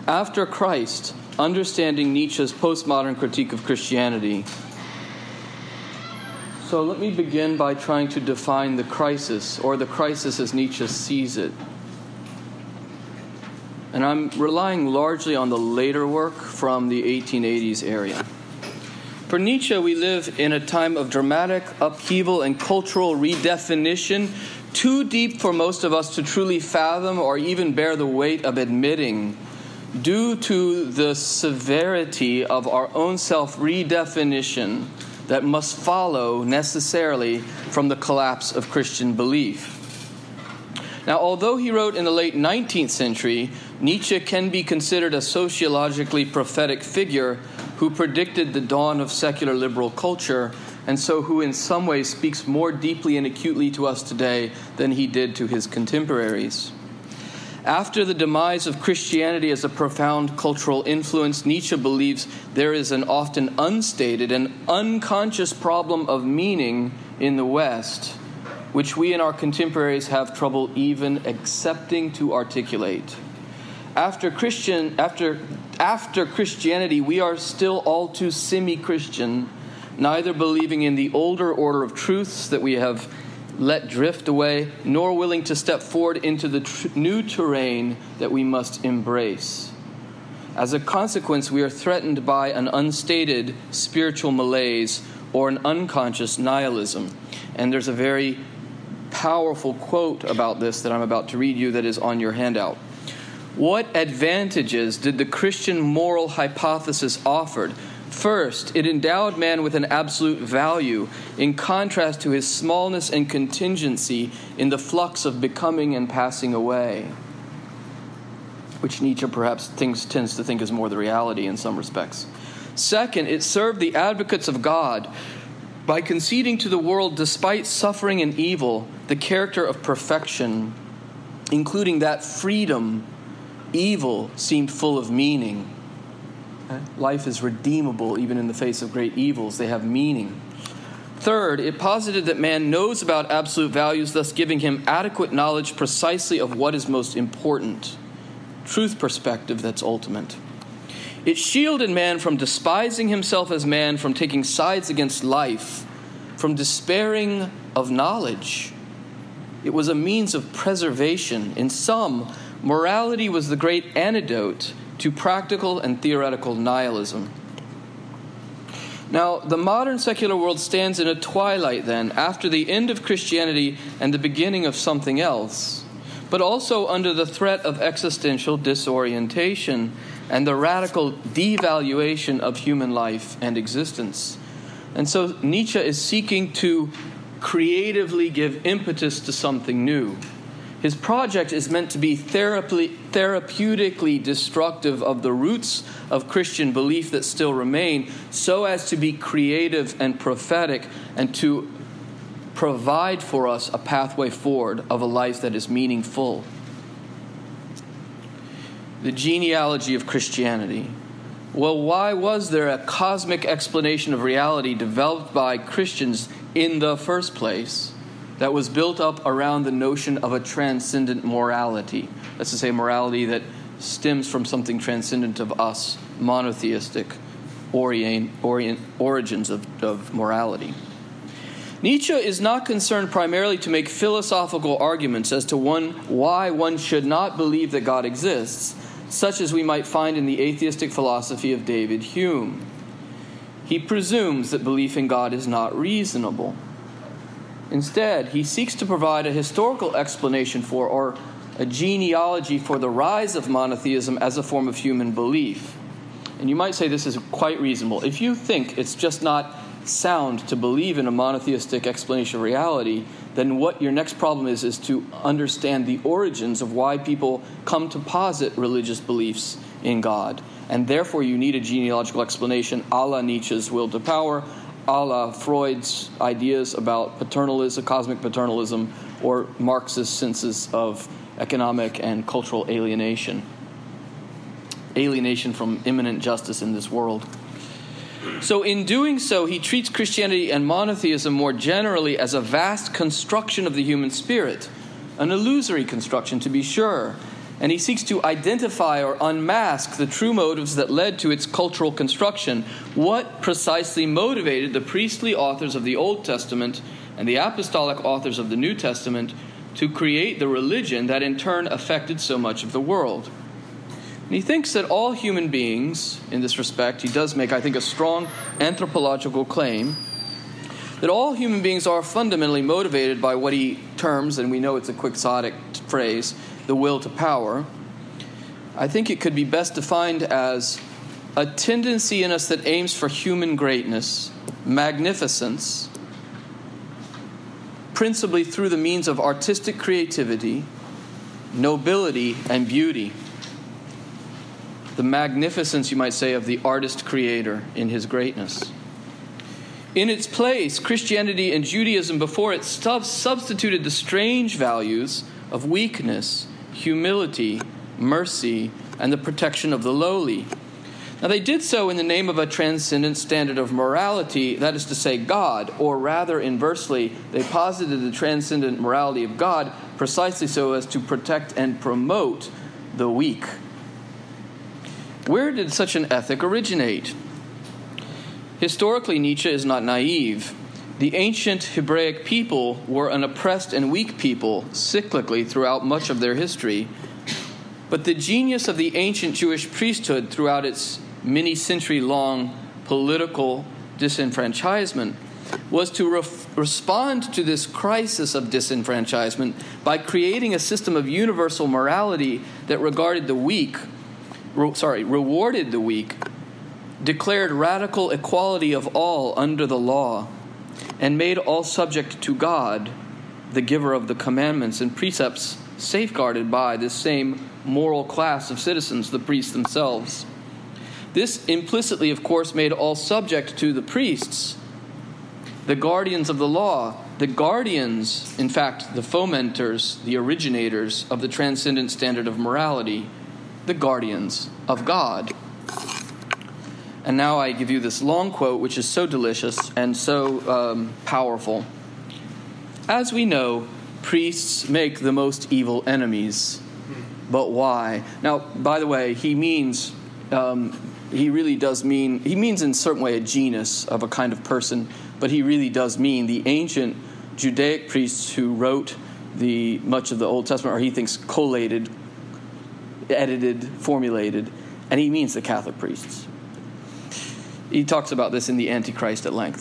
After Christ, understanding Nietzsche's postmodern critique of Christianity. So let me begin by trying to define the crisis, or the crisis as Nietzsche sees it. And I'm relying largely on the later work from the 1880s area. For Nietzsche, we live in a time of dramatic upheaval and cultural redefinition, too deep for most of us to truly fathom or even bear the weight of admitting, due to the severity of our own self-redefinition that must follow necessarily from the collapse of Christian belief. Now, although he wrote in the late 19th century, Nietzsche can be considered a sociologically prophetic figure who predicted the dawn of secular liberal culture, and so who in some ways speaks more deeply and acutely to us today than he did to his contemporaries. After the demise of Christianity as a profound cultural influence, Nietzsche believes there is an often unstated and unconscious problem of meaning in the West, which we and our contemporaries have trouble even accepting to articulate. After Christianity, we are still all too semi-Christian, neither believing in the older order of truths that we have let drift away, nor willing to step forward into the new terrain that we must embrace. As a consequence, we are threatened by an unstated spiritual malaise or an unconscious nihilism. And there's a very powerful quote about this that I'm about to read you that is on your handout. What advantages did the Christian moral hypothesis offer? First, it endowed man with an absolute value in contrast to his smallness and contingency in the flux of becoming and passing away, which Nietzsche perhaps tends to think is more the reality in some respects. Second, it served the advocates of God by conceding to the world, despite suffering and evil, the character of perfection, including that freedom. Evil seemed full of meaning. Life is redeemable even in the face of great evils. They have meaning. Third, it posited that man knows about absolute values, thus giving him adequate knowledge precisely of what is most important. Truth perspective that's ultimate. It shielded man from despising himself as man, from taking sides against life, from despairing of knowledge. It was a means of preservation. In sum, morality was the great antidote to practical and theoretical nihilism. Now, the modern secular world stands in a twilight then, after the end of Christianity and the beginning of something else, but also under the threat of existential disorientation and the radical devaluation of human life and existence. And so Nietzsche is seeking to creatively give impetus to something new. His project is meant to be therapeutically destructive of the roots of Christian belief that still remain, so as to be creative and prophetic and to provide for us a pathway forward of a life that is meaningful. The genealogy of Christianity. Well, why was there a cosmic explanation of reality developed by Christians in the first place that was built up around the notion of a transcendent morality? That's to say, morality that stems from something transcendent of us, monotheistic origins of morality. Nietzsche is not concerned primarily to make philosophical arguments as to why one should not believe that God exists, such as we might find in the atheistic philosophy of David Hume. He presumes that belief in God is not reasonable. Instead, he seeks to provide a historical explanation for, or a genealogy for, the rise of monotheism as a form of human belief. And you might say this is quite reasonable. If you think it's just not sound to believe in a monotheistic explanation of reality, then what your next problem is to understand the origins of why people come to posit religious beliefs in God. And therefore you need a genealogical explanation a la Nietzsche's Will to Power, a la Freud's ideas about paternalism, cosmic paternalism, or Marxist senses of economic and cultural alienation from immanent justice in this world. So in doing so, he treats Christianity and monotheism more generally as a vast construction of the human spirit, an illusory construction to be sure, And he seeks to identify or unmask the true motives that led to its cultural construction. What precisely motivated the priestly authors of the Old Testament and the apostolic authors of the New Testament to create the religion that in turn affected so much of the world? And he thinks that all human beings, in this respect, he does make, I think, a strong anthropological claim, that all human beings are fundamentally motivated by what he terms, and we know it's a quixotic phrase, the will to power. I think it could be best defined as a tendency in us that aims for human greatness, magnificence, principally through the means of artistic creativity, nobility, and beauty. The magnificence, you might say, of the artist-creator in his greatness. In its place, Christianity and Judaism before it substituted the strange values of weakness, humility, mercy, and the protection of the lowly. Now, they did so in the name of a transcendent standard of morality, that is to say, God, or rather, inversely, they posited the transcendent morality of God precisely so as to protect and promote the weak. Where did such an ethic originate? Historically, Nietzsche is not naive. The ancient Hebraic people were an oppressed and weak people cyclically throughout much of their history. But the genius of the ancient Jewish priesthood throughout its many-century-long political disenfranchisement was to respond to this crisis of disenfranchisement by creating a system of universal morality that rewarded the weak, declared radical equality of all under the law, and made all subject to God, the giver of the commandments and precepts, safeguarded by this same moral class of citizens, the priests themselves. This implicitly, of course, made all subject to the priests, the guardians of the law, the guardians, in fact, the fomenters, the originators of the transcendent standard of morality, the guardians of God. And now I give you this long quote, which is so delicious and so powerful. As we know, priests make the most evil enemies. But why? Now, by the way, he means, he means in a certain way a genus of a kind of person, but he really does mean the ancient Judaic priests who wrote much of the Old Testament, or he thinks collated, edited, formulated, and he means the Catholic priests. He talks about this in the Antichrist at length.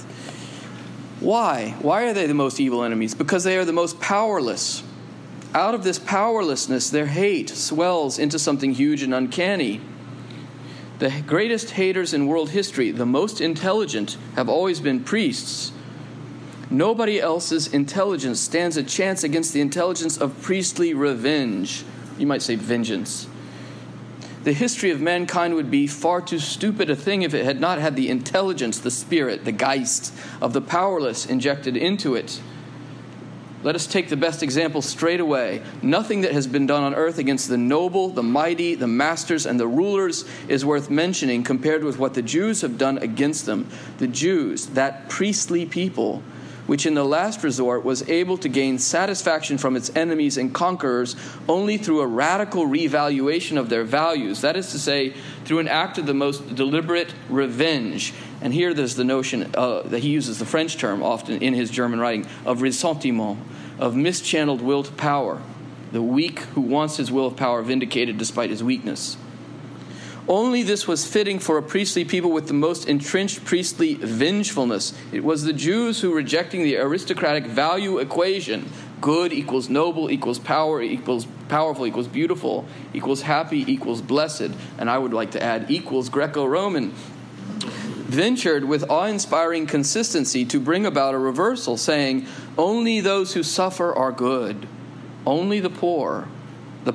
Why? Why are they the most evil enemies? Because they are the most powerless. Out of this powerlessness, their hate swells into something huge and uncanny. The greatest haters in world history, the most intelligent, have always been priests. Nobody else's intelligence stands a chance against the intelligence of priestly revenge. You might say vengeance. The history of mankind would be far too stupid a thing if it had not had the intelligence, the spirit, the Geist of the powerless injected into it. Let us take the best example straight away. Nothing that has been done on earth against the noble, the mighty, the masters, and the rulers is worth mentioning compared with what the Jews have done against them. The Jews, that priestly people, which in the last resort was able to gain satisfaction from its enemies and conquerors only through a radical revaluation of their values. That is to say, through an act of the most deliberate revenge. And here there's the notion that he uses the French term often in his German writing, of ressentiment, of mischanneled will to power. The weak who wants his will of power vindicated despite his weakness. Only this was fitting for a priestly people with the most entrenched priestly vengefulness. It was the Jews who, rejecting the aristocratic value equation, good equals noble equals power equals powerful equals beautiful equals happy equals blessed, and I would like to add equals Greco-Roman, ventured with awe-inspiring consistency to bring about a reversal, saying, only those who suffer are good, only the poor, the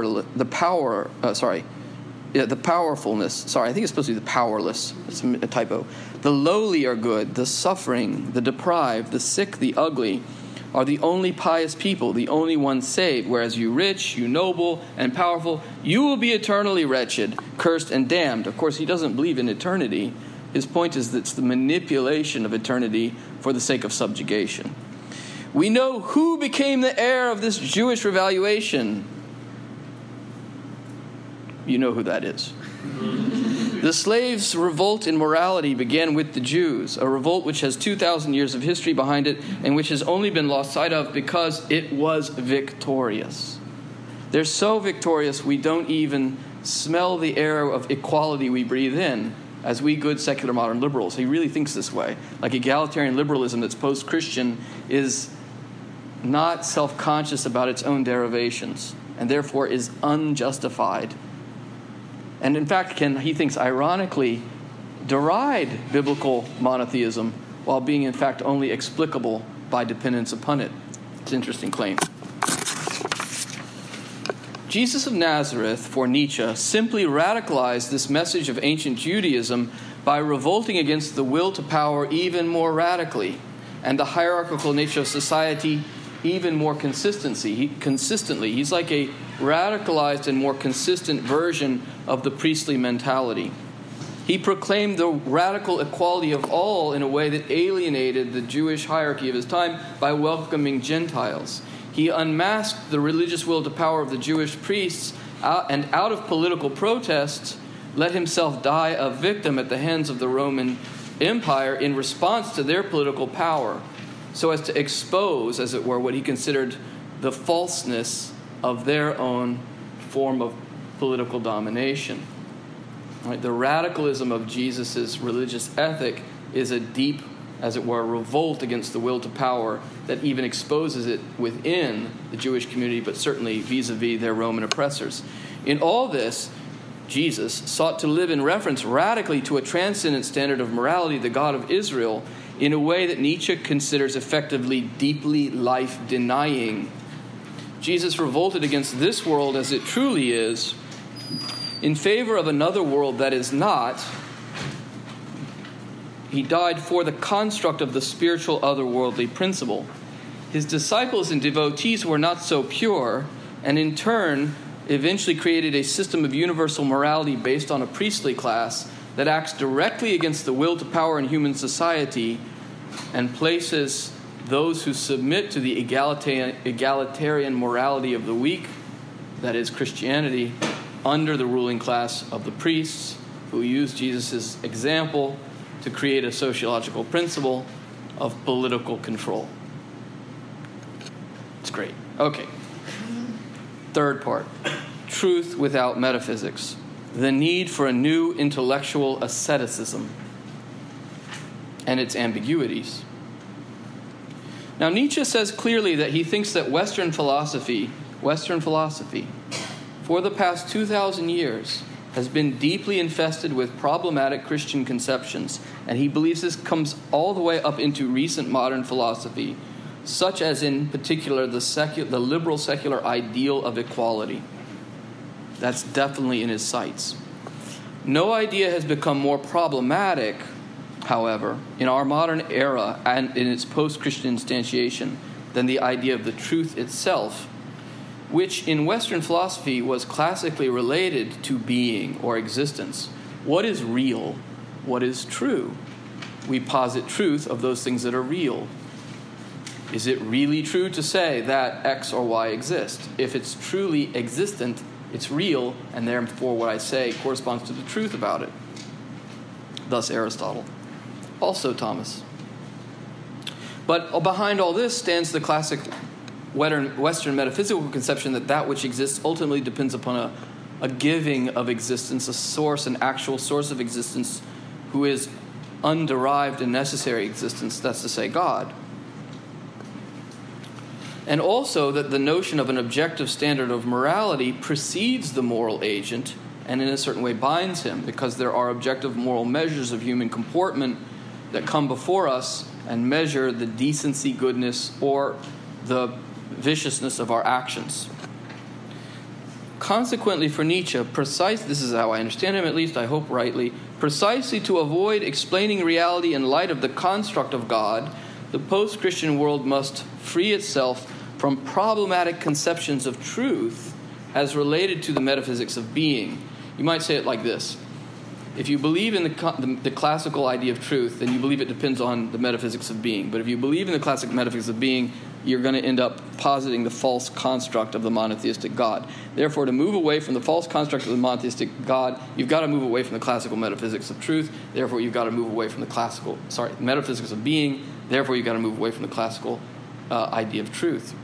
powerfulness. Sorry, I think it's supposed to be the powerless. It's a typo. The lowly are good. The suffering, the deprived, the sick, the ugly are the only pious people, the only ones saved. Whereas you rich, you noble, and powerful, you will be eternally wretched, cursed, and damned. Of course, he doesn't believe in eternity. His point is that it's the manipulation of eternity for the sake of subjugation. We know who became the heir of this Jewish revaluation. You know who that is. The slaves' revolt in morality began with the Jews, a revolt which has 2,000 years of history behind it and which has only been lost sight of because it was victorious. They're so victorious we don't even smell the air of equality we breathe in as we good secular modern liberals. He really thinks this way. Like egalitarian liberalism that's post-Christian is not self-conscious about its own derivations and therefore is unjustified. And in fact, he thinks ironically, deride biblical monotheism while being in fact only explicable by dependence upon it. It's an interesting claim. Jesus of Nazareth, for Nietzsche, simply radicalized this message of ancient Judaism by revolting against the will to power even more radically and the hierarchical nature of society even more consistently. He's like a radicalized and more consistent version of the priestly mentality. He proclaimed the radical equality of all in a way that alienated the Jewish hierarchy of his time by welcoming Gentiles. He unmasked the religious will to power of the Jewish priests and out of political protest let himself die a victim at the hands of the Roman Empire in response to their political power, so as to expose, as it were, what he considered the falseness of their own form of political domination. Right? The radicalism of Jesus' religious ethic is a deep, as it were, revolt against the will to power that even exposes it within the Jewish community, but certainly vis-a-vis their Roman oppressors. In all this, Jesus sought to live in reference radically to a transcendent standard of morality, the God of Israel, in a way that Nietzsche considers effectively deeply life-denying. Jesus revolted against this world as it truly is in favor of another world that is not. He died for the construct of the spiritual otherworldly principle. His disciples and devotees were not so pure, and in turn eventually created a system of universal morality based on a priestly class that acts directly against the will to power in human society and places those who submit to the egalitarian morality of the weak, that is Christianity, under the ruling class of the priests who use Jesus' example to create a sociological principle of political control. It's great. Okay. Third part, truth without metaphysics. The need for a new intellectual asceticism and its ambiguities. Now, Nietzsche says clearly that he thinks that Western philosophy, for the past 2,000 years, has been deeply infested with problematic Christian conceptions, and he believes this comes all the way up into recent modern philosophy, such as in particular the liberal secular ideal of equality. That's definitely in his sights. No idea has become more problematic, however, in our modern era and in its post-Christian instantiation than the idea of the truth itself, which in Western philosophy was classically related to being or existence. What is real? What is true? We posit truth of those things that are real. Is it really true to say that X or Y exist? If it's truly existent, it's real, and therefore what I say corresponds to the truth about it. Thus Aristotle. Also Thomas. But behind all this stands the classic Western metaphysical conception that which exists ultimately depends upon a giving of existence, a source, an actual source of existence, who is underived and necessary existence, that's to say God. And also that the notion of an objective standard of morality precedes the moral agent and in a certain way binds him, because there are objective moral measures of human comportment that come before us and measure the decency, goodness, or the viciousness of our actions. Consequently, for Nietzsche, this is how I understand him, at least I hope rightly, precisely to avoid explaining reality in light of the construct of God, the post-Christian world must free itself from problematic conceptions of truth as related to the metaphysics of being. You might say it like this. If you believe in the classical idea of truth, then you believe it depends on the metaphysics of being. But if you believe in the classic metaphysics of being, you're going to end up positing the false construct of the monotheistic God. Therefore, to move away from the false construct of the monotheistic God, you've got to move away from the classical metaphysics of truth. Therefore, you've got to move away from the metaphysics of being. Therefore, you've got to move away from the classical idea of truth.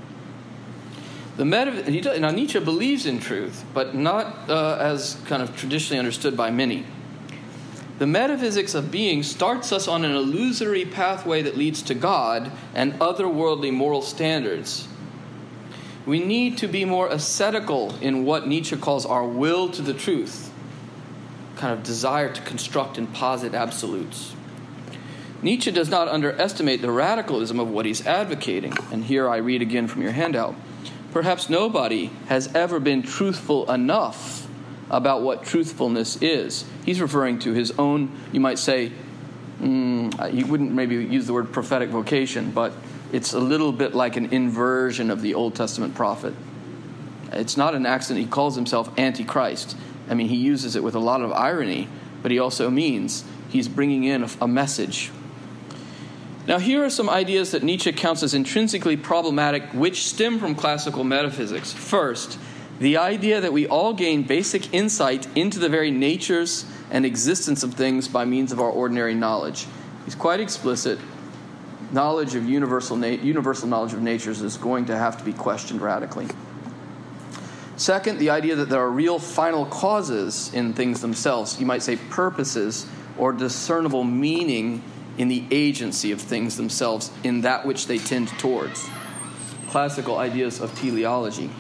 Now, Nietzsche believes in truth, but not as kind of traditionally understood by many. The metaphysics of being starts us on an illusory pathway that leads to God and otherworldly moral standards. We need to be more ascetical in what Nietzsche calls our will to the truth, kind of desire to construct and posit absolutes. Nietzsche does not underestimate the radicalism of what he's advocating. And here I read again from your handout. Perhaps nobody has ever been truthful enough about what truthfulness is. He's referring to his own, you might say, he wouldn't maybe use the word prophetic vocation, but it's a little bit like an inversion of the Old Testament prophet. It's not an accident he calls himself Antichrist. I mean, he uses it with a lot of irony, but he also means he's bringing in a message. Now, here are some ideas that Nietzsche counts as intrinsically problematic, which stem from classical metaphysics. First, the idea that we all gain basic insight into the very natures and existence of things by means of our ordinary knowledge. He's quite explicit. Knowledge of universal knowledge of natures is going to have to be questioned radically. Second, the idea that there are real final causes in things themselves. You might say purposes or discernible meaning in the agency of things themselves, in that which they tend towards. Classical ideas of teleology.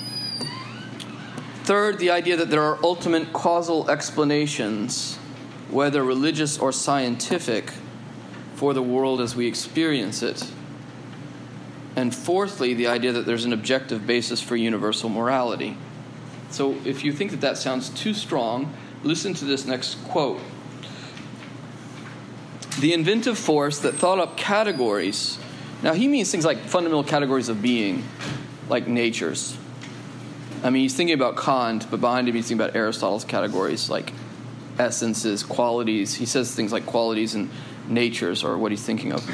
Third, the idea that there are ultimate causal explanations, whether religious or scientific, for the world as we experience it. And fourthly, the idea that there's an objective basis for universal morality. So if you think that sounds too strong, listen to this next quote. The inventive force that thought up categories. Now, he means things like fundamental categories of being, like natures. I mean, he's thinking about Kant, but behind him he's thinking about Aristotle's categories, like essences, qualities. He says things like qualities and natures are what he's thinking of.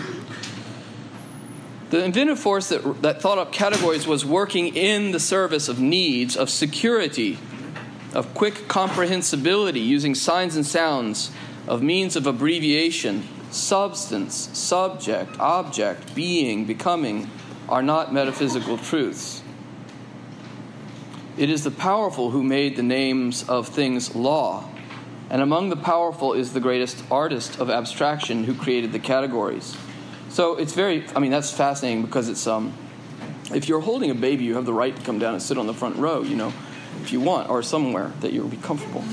The inventive force that thought up categories was working in the service of needs, of security, of quick comprehensibility, using signs and sounds, of means of abbreviation. Substance, subject, object, being, becoming are not metaphysical truths. It is the powerful who made the names of things law, and among the powerful is the greatest artist of abstraction who created the categories. So it's that's fascinating because it's, if you're holding a baby, you have the right to come down and sit on the front row, if you want, or somewhere that you'll be comfortable.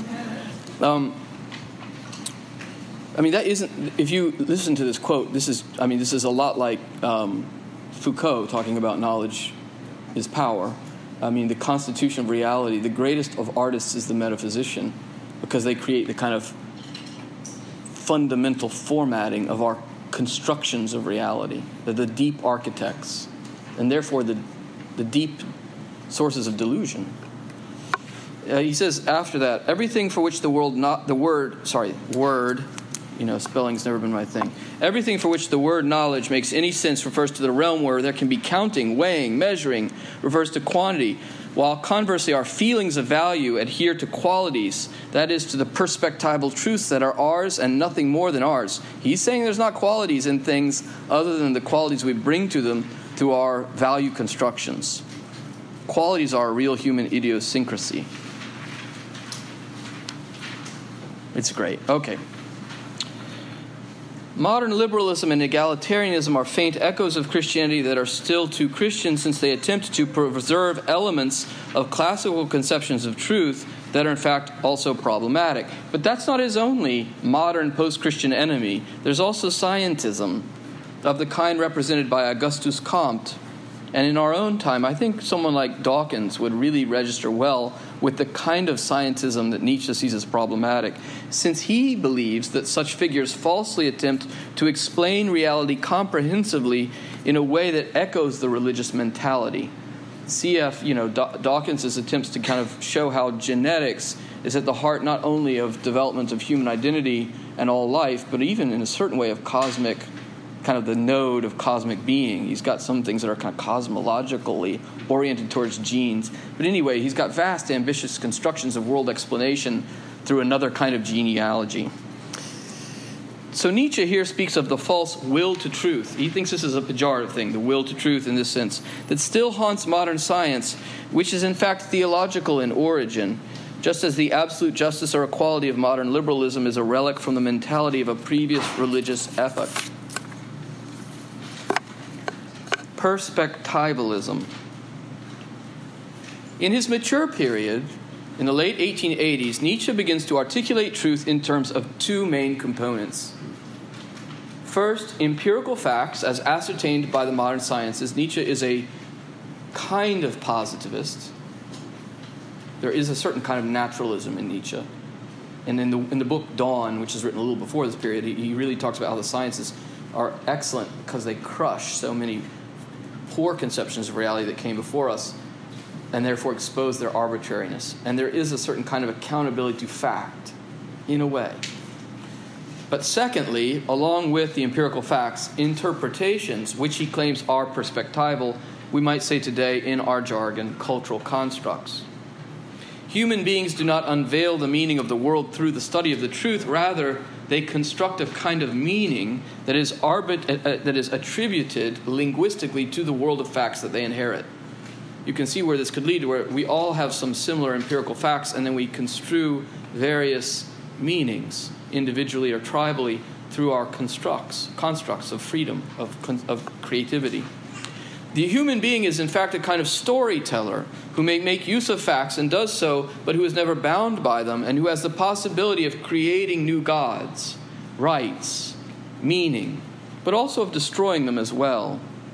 That isn't, if you listen to this quote, this is a lot like Foucault talking about knowledge is power. The constitution of reality, the greatest of artists is the metaphysician, because they create the kind of fundamental formatting of our constructions of reality. They're the deep architects, and therefore the deep sources of delusion. He says after that, everything for which spelling's never been my thing. Everything for which the word knowledge makes any sense refers to the realm where there can be counting, weighing, measuring, refers to quantity, while conversely our feelings of value adhere to qualities, that is, to the perspectival truths that are ours and nothing more than ours. He's saying there's not qualities in things other than the qualities we bring to them through our value constructions. Qualities are a real human idiosyncrasy. It's great. Okay. Modern liberalism and egalitarianism are faint echoes of Christianity that are still too Christian, since they attempt to preserve elements of classical conceptions of truth that are in fact also problematic. But that's not his only modern post-Christian enemy. There's also scientism of the kind represented by Auguste Comte. And in our own time, I think someone like Dawkins would really register well with the kind of scientism that Nietzsche sees as problematic, since he believes that such figures falsely attempt to explain reality comprehensively in a way that echoes the religious mentality. Dawkins' attempts to kind of show how genetics is at the heart not only of development of human identity and all life, but even in a certain way of cosmic kind of the node of cosmic being. He's got some things that are kind of cosmologically oriented towards genes. But anyway, he's got vast, ambitious constructions of world explanation through another kind of genealogy. So Nietzsche here speaks of the false will to truth. He thinks this is a pejorative thing, the will to truth in this sense, that still haunts modern science, which is in fact theological in origin, just as the absolute justice or equality of modern liberalism is a relic from the mentality of a previous religious epoch. Perspectivalism. In his mature period, in the late 1880s, Nietzsche begins to articulate truth in terms of two main components. First, empirical facts as ascertained by the modern sciences. Nietzsche is a kind of positivist. There is a certain kind of naturalism in Nietzsche. And in the book Dawn, which is written a little before this period, he really talks about how the sciences are excellent because they crush so many poor conceptions of reality that came before us and therefore expose their arbitrariness. And there is a certain kind of accountability to fact, in a way. But secondly, along with the empirical facts, interpretations, which he claims are perspectival, we might say today in our jargon, cultural constructs. Human beings do not unveil the meaning of the world through the study of the truth. Rather, they construct a kind of meaning that is attributed linguistically to the world of facts that they inherit. You can see where this could lead to, where we all have some similar empirical facts, and then we construe various meanings, individually or tribally, through our constructs of freedom, of creativity. The human being is in fact a kind of storyteller who may make use of facts and does so, but who is never bound by them and who has the possibility of creating new gods, rights, meaning, but also of destroying them as well.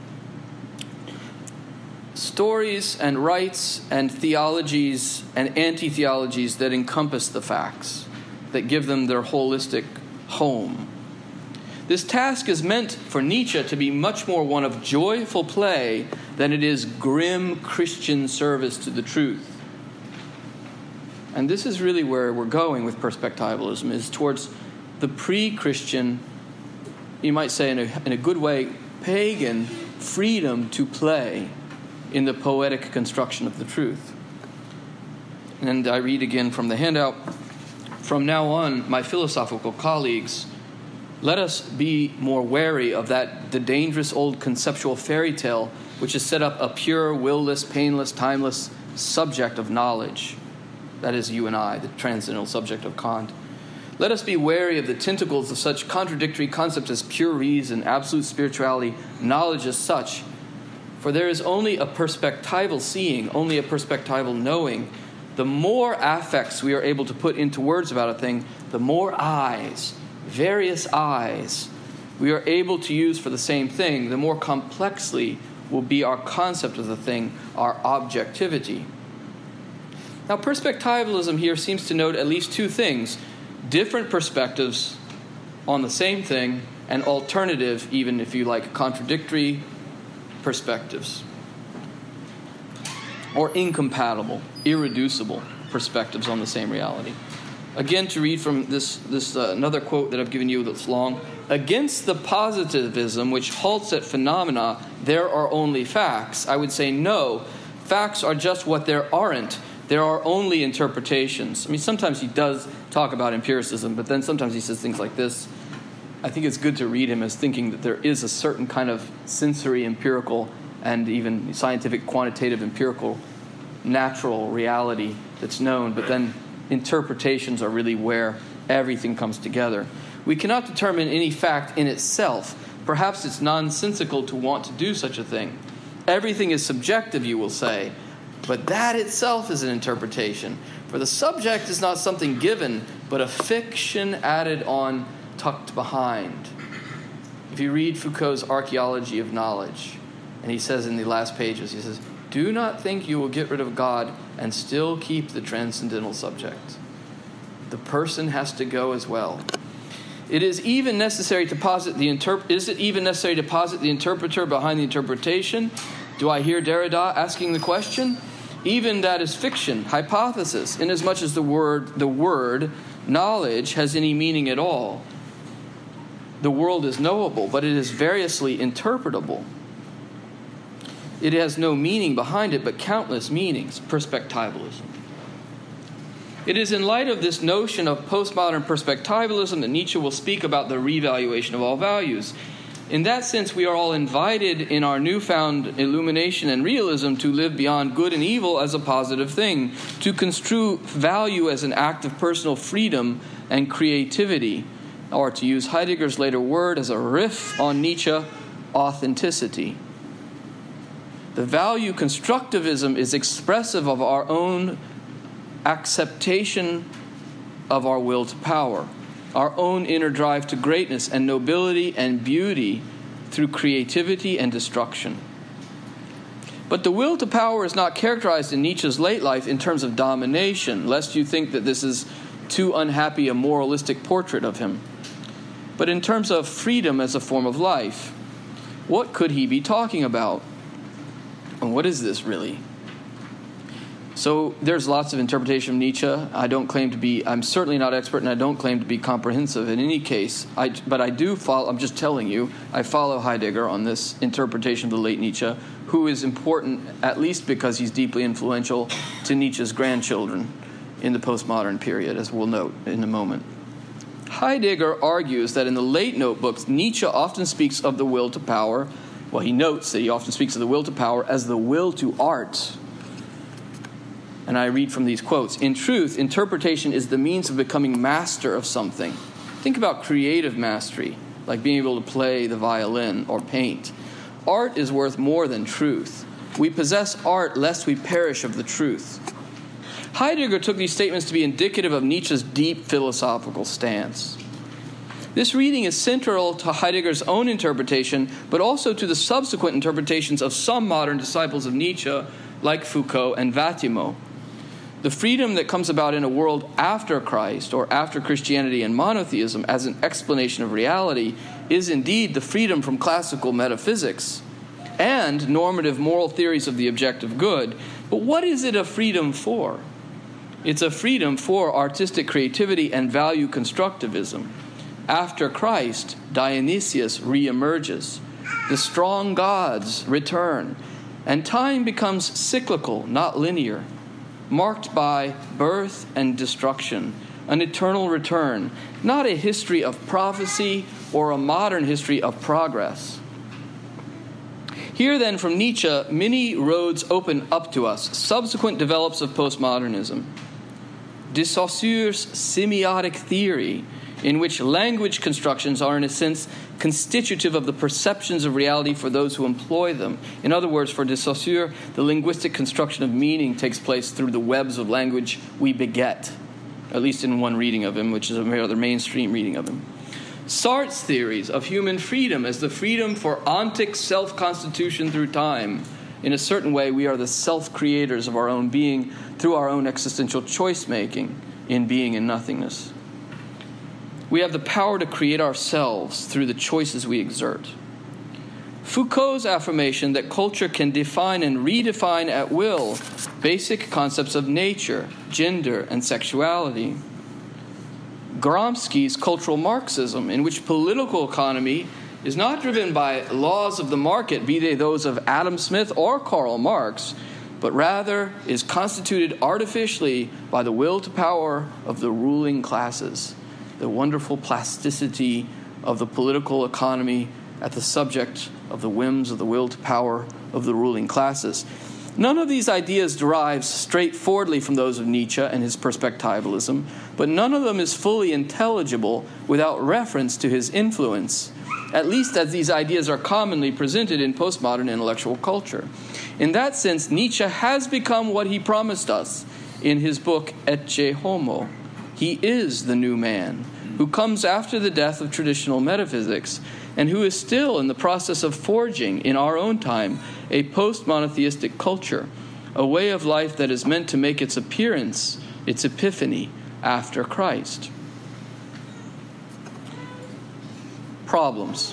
Stories and rights and theologies and anti-theologies that encompass the facts, that give them their holistic home. This task is meant for Nietzsche to be much more one of joyful play than it is grim Christian service to the truth. And this is really where we're going with perspectivalism, is towards the pre-Christian, you might say in a good way, pagan freedom to play in the poetic construction of the truth. And I read again from the handout. From now on, my philosophical colleagues, let us be more wary of the dangerous old conceptual fairy tale which has set up a pure, will-less, painless, timeless subject of knowledge. That is you and I, the transcendental subject of Kant. Let us be wary of the tentacles of such contradictory concepts as pure reason, absolute spirituality, knowledge as such. For there is only a perspectival seeing, only a perspectival knowing. The more affects we are able to put into words about a thing, the more eyes, various eyes, we are able to use for the same thing, the more complexly will be our concept of the thing, our objectivity. Now, perspectivalism here seems to note at least two things: different perspectives on the same thing, and alternative, even if you like, contradictory perspectives, or incompatible, irreducible perspectives on the same reality. Again, to read from this another quote that I've given you that's long. Against the positivism which halts at phenomena, there are only facts, I would say no. Facts are just what there aren't. There are only interpretations. I mean, sometimes he does talk about empiricism, but then sometimes he says things like this. I think it's good to read him as thinking that there is a certain kind of sensory empirical and even scientific quantitative empirical natural reality that's known, but then interpretations are really where everything comes together. We cannot determine any fact in itself. Perhaps it's nonsensical to want to do such a thing. Everything is subjective, you will say, but that itself is an interpretation. For the subject is not something given, but a fiction added on, tucked behind. If you read Foucault's Archaeology of Knowledge, and he says in the last pages, he says, do not think you will get rid of God and still keep the transcendental subject. The person has to go as well. Is it even necessary to posit the interpreter behind the interpretation? Do I hear Derrida asking the question? Even that is fiction, hypothesis, inasmuch as the word knowledge has any meaning at all. The world is knowable, but it is variously interpretable. It has no meaning behind it, but countless meanings. Perspectivalism. It is in light of this notion of postmodern perspectivalism that Nietzsche will speak about the revaluation of all values. In that sense, we are all invited in our newfound illumination and realism to live beyond good and evil as a positive thing, to construe value as an act of personal freedom and creativity, or to use Heidegger's later word as a riff on Nietzsche, authenticity. The value constructivism is expressive of our own acceptation of our will to power, our own inner drive to greatness and nobility and beauty through creativity and destruction. But the will to power is not characterized in Nietzsche's late life in terms of domination, lest you think that this is too unhappy a moralistic portrait of him, but in terms of freedom as a form of life. What could he be talking about? And what is this really? So there's lots of interpretation of Nietzsche. I'm certainly not expert, and I don't claim to be comprehensive in any case. But I do follow, I'm just telling you, I follow Heidegger on this interpretation of the late Nietzsche, who is important at least because he's deeply influential to Nietzsche's grandchildren in the postmodern period, as we'll note in a moment. Heidegger argues that in the late notebooks, Nietzsche often speaks of the will to power. Well, he notes that he often speaks of the will to power as the will to art. And I read from these quotes. In truth, interpretation is the means of becoming master of something. Think about creative mastery, like being able to play the violin or paint. Art is worth more than truth. We possess art lest we perish of the truth. Heidegger took these statements to be indicative of Nietzsche's deep philosophical stance. This reading is central to Heidegger's own interpretation, but also to the subsequent interpretations of some modern disciples of Nietzsche, like Foucault and Vatimo. The freedom that comes about in a world after Christ, or after Christianity and monotheism as an explanation of reality, is indeed the freedom from classical metaphysics and normative moral theories of the objective good. But what is it a freedom for? It's a freedom for artistic creativity and value constructivism. After Christ, Dionysius reemerges. The strong gods return. And time becomes cyclical, not linear, marked by birth and destruction, an eternal return, not a history of prophecy or a modern history of progress. Here then, from Nietzsche, many roads open up to us, subsequent develops of postmodernism. De Saussure's semiotic theory, in which language constructions are in a sense constitutive of the perceptions of reality for those who employ them. In other words, for de Saussure, the linguistic construction of meaning takes place through the webs of language we beget, at least in one reading of him, which is a rather mainstream reading of him. Sartre's theories of human freedom as the freedom for ontic self-constitution through time. In a certain way, we are the self-creators of our own being through our own existential choice-making in being and nothingness. We have the power to create ourselves through the choices we exert. Foucault's affirmation that culture can define and redefine at will basic concepts of nature, gender, and sexuality. Gramsci's cultural Marxism, in which political economy is not driven by laws of the market, be they those of Adam Smith or Karl Marx, but rather is constituted artificially by the will to power of the ruling classes. The wonderful plasticity of the political economy at the subject of the whims of the will to power of the ruling classes. None of these ideas derives straightforwardly from those of Nietzsche and his perspectivalism, but none of them is fully intelligible without reference to his influence, at least as these ideas are commonly presented in postmodern intellectual culture. In that sense, Nietzsche has become what he promised us in his book Ecce Homo. He is the new man who comes after the death of traditional metaphysics and who is still in the process of forging, in our own time, a post-monotheistic culture, a way of life that is meant to make its appearance, its epiphany, after Christ. Problems.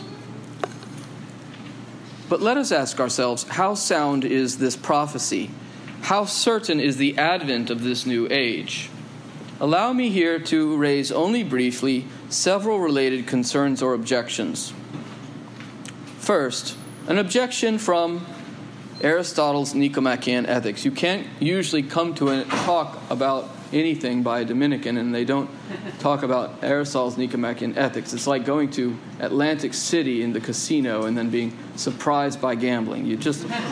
But let us ask ourselves, how sound is this prophecy? How certain is the advent of this new age? Allow me here to raise only briefly several related concerns or objections. First, an objection from Aristotle's Nicomachean Ethics. You can't usually come to a talk about anything by a Dominican and they don't talk about Aristotle's Nicomachean Ethics. It's like going to Atlantic City in the casino and then being surprised by gambling. You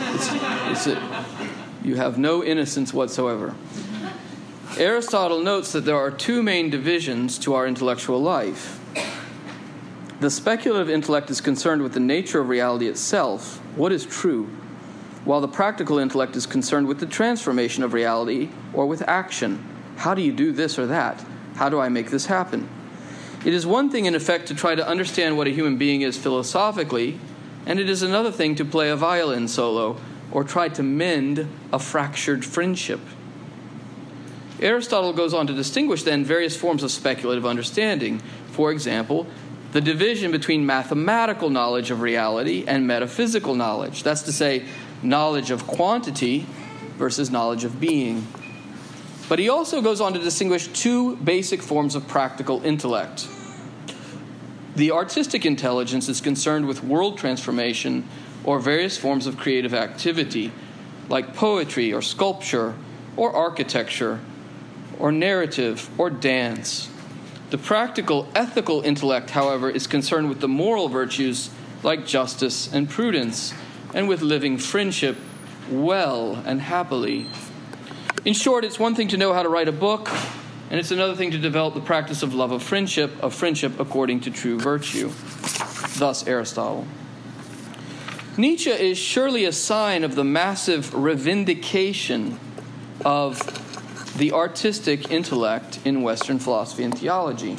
have no innocence whatsoever. Aristotle notes that there are two main divisions to our intellectual life. The speculative intellect is concerned with the nature of reality itself, what is true, while the practical intellect is concerned with the transformation of reality or with action. How do you do this or that? How do I make this happen? It is one thing, in effect, to try to understand what a human being is philosophically, and it is another thing to play a violin solo or try to mend a fractured friendship. Aristotle goes on to distinguish, then, various forms of speculative understanding. For example, the division between mathematical knowledge of reality and metaphysical knowledge. That's to say, knowledge of quantity versus knowledge of being. But he also goes on to distinguish two basic forms of practical intellect. The artistic intelligence is concerned with world transformation or various forms of creative activity, like poetry or sculpture or architecture or narrative or dance. The practical ethical intellect, however, is concerned with the moral virtues like justice and prudence, and with living friendship well and happily. In short, it's one thing to know how to write a book, and it's another thing to develop the practice of love of friendship according to true virtue. Thus Aristotle. Nietzsche is surely a sign of the massive revindication of the artistic intellect in Western philosophy and theology.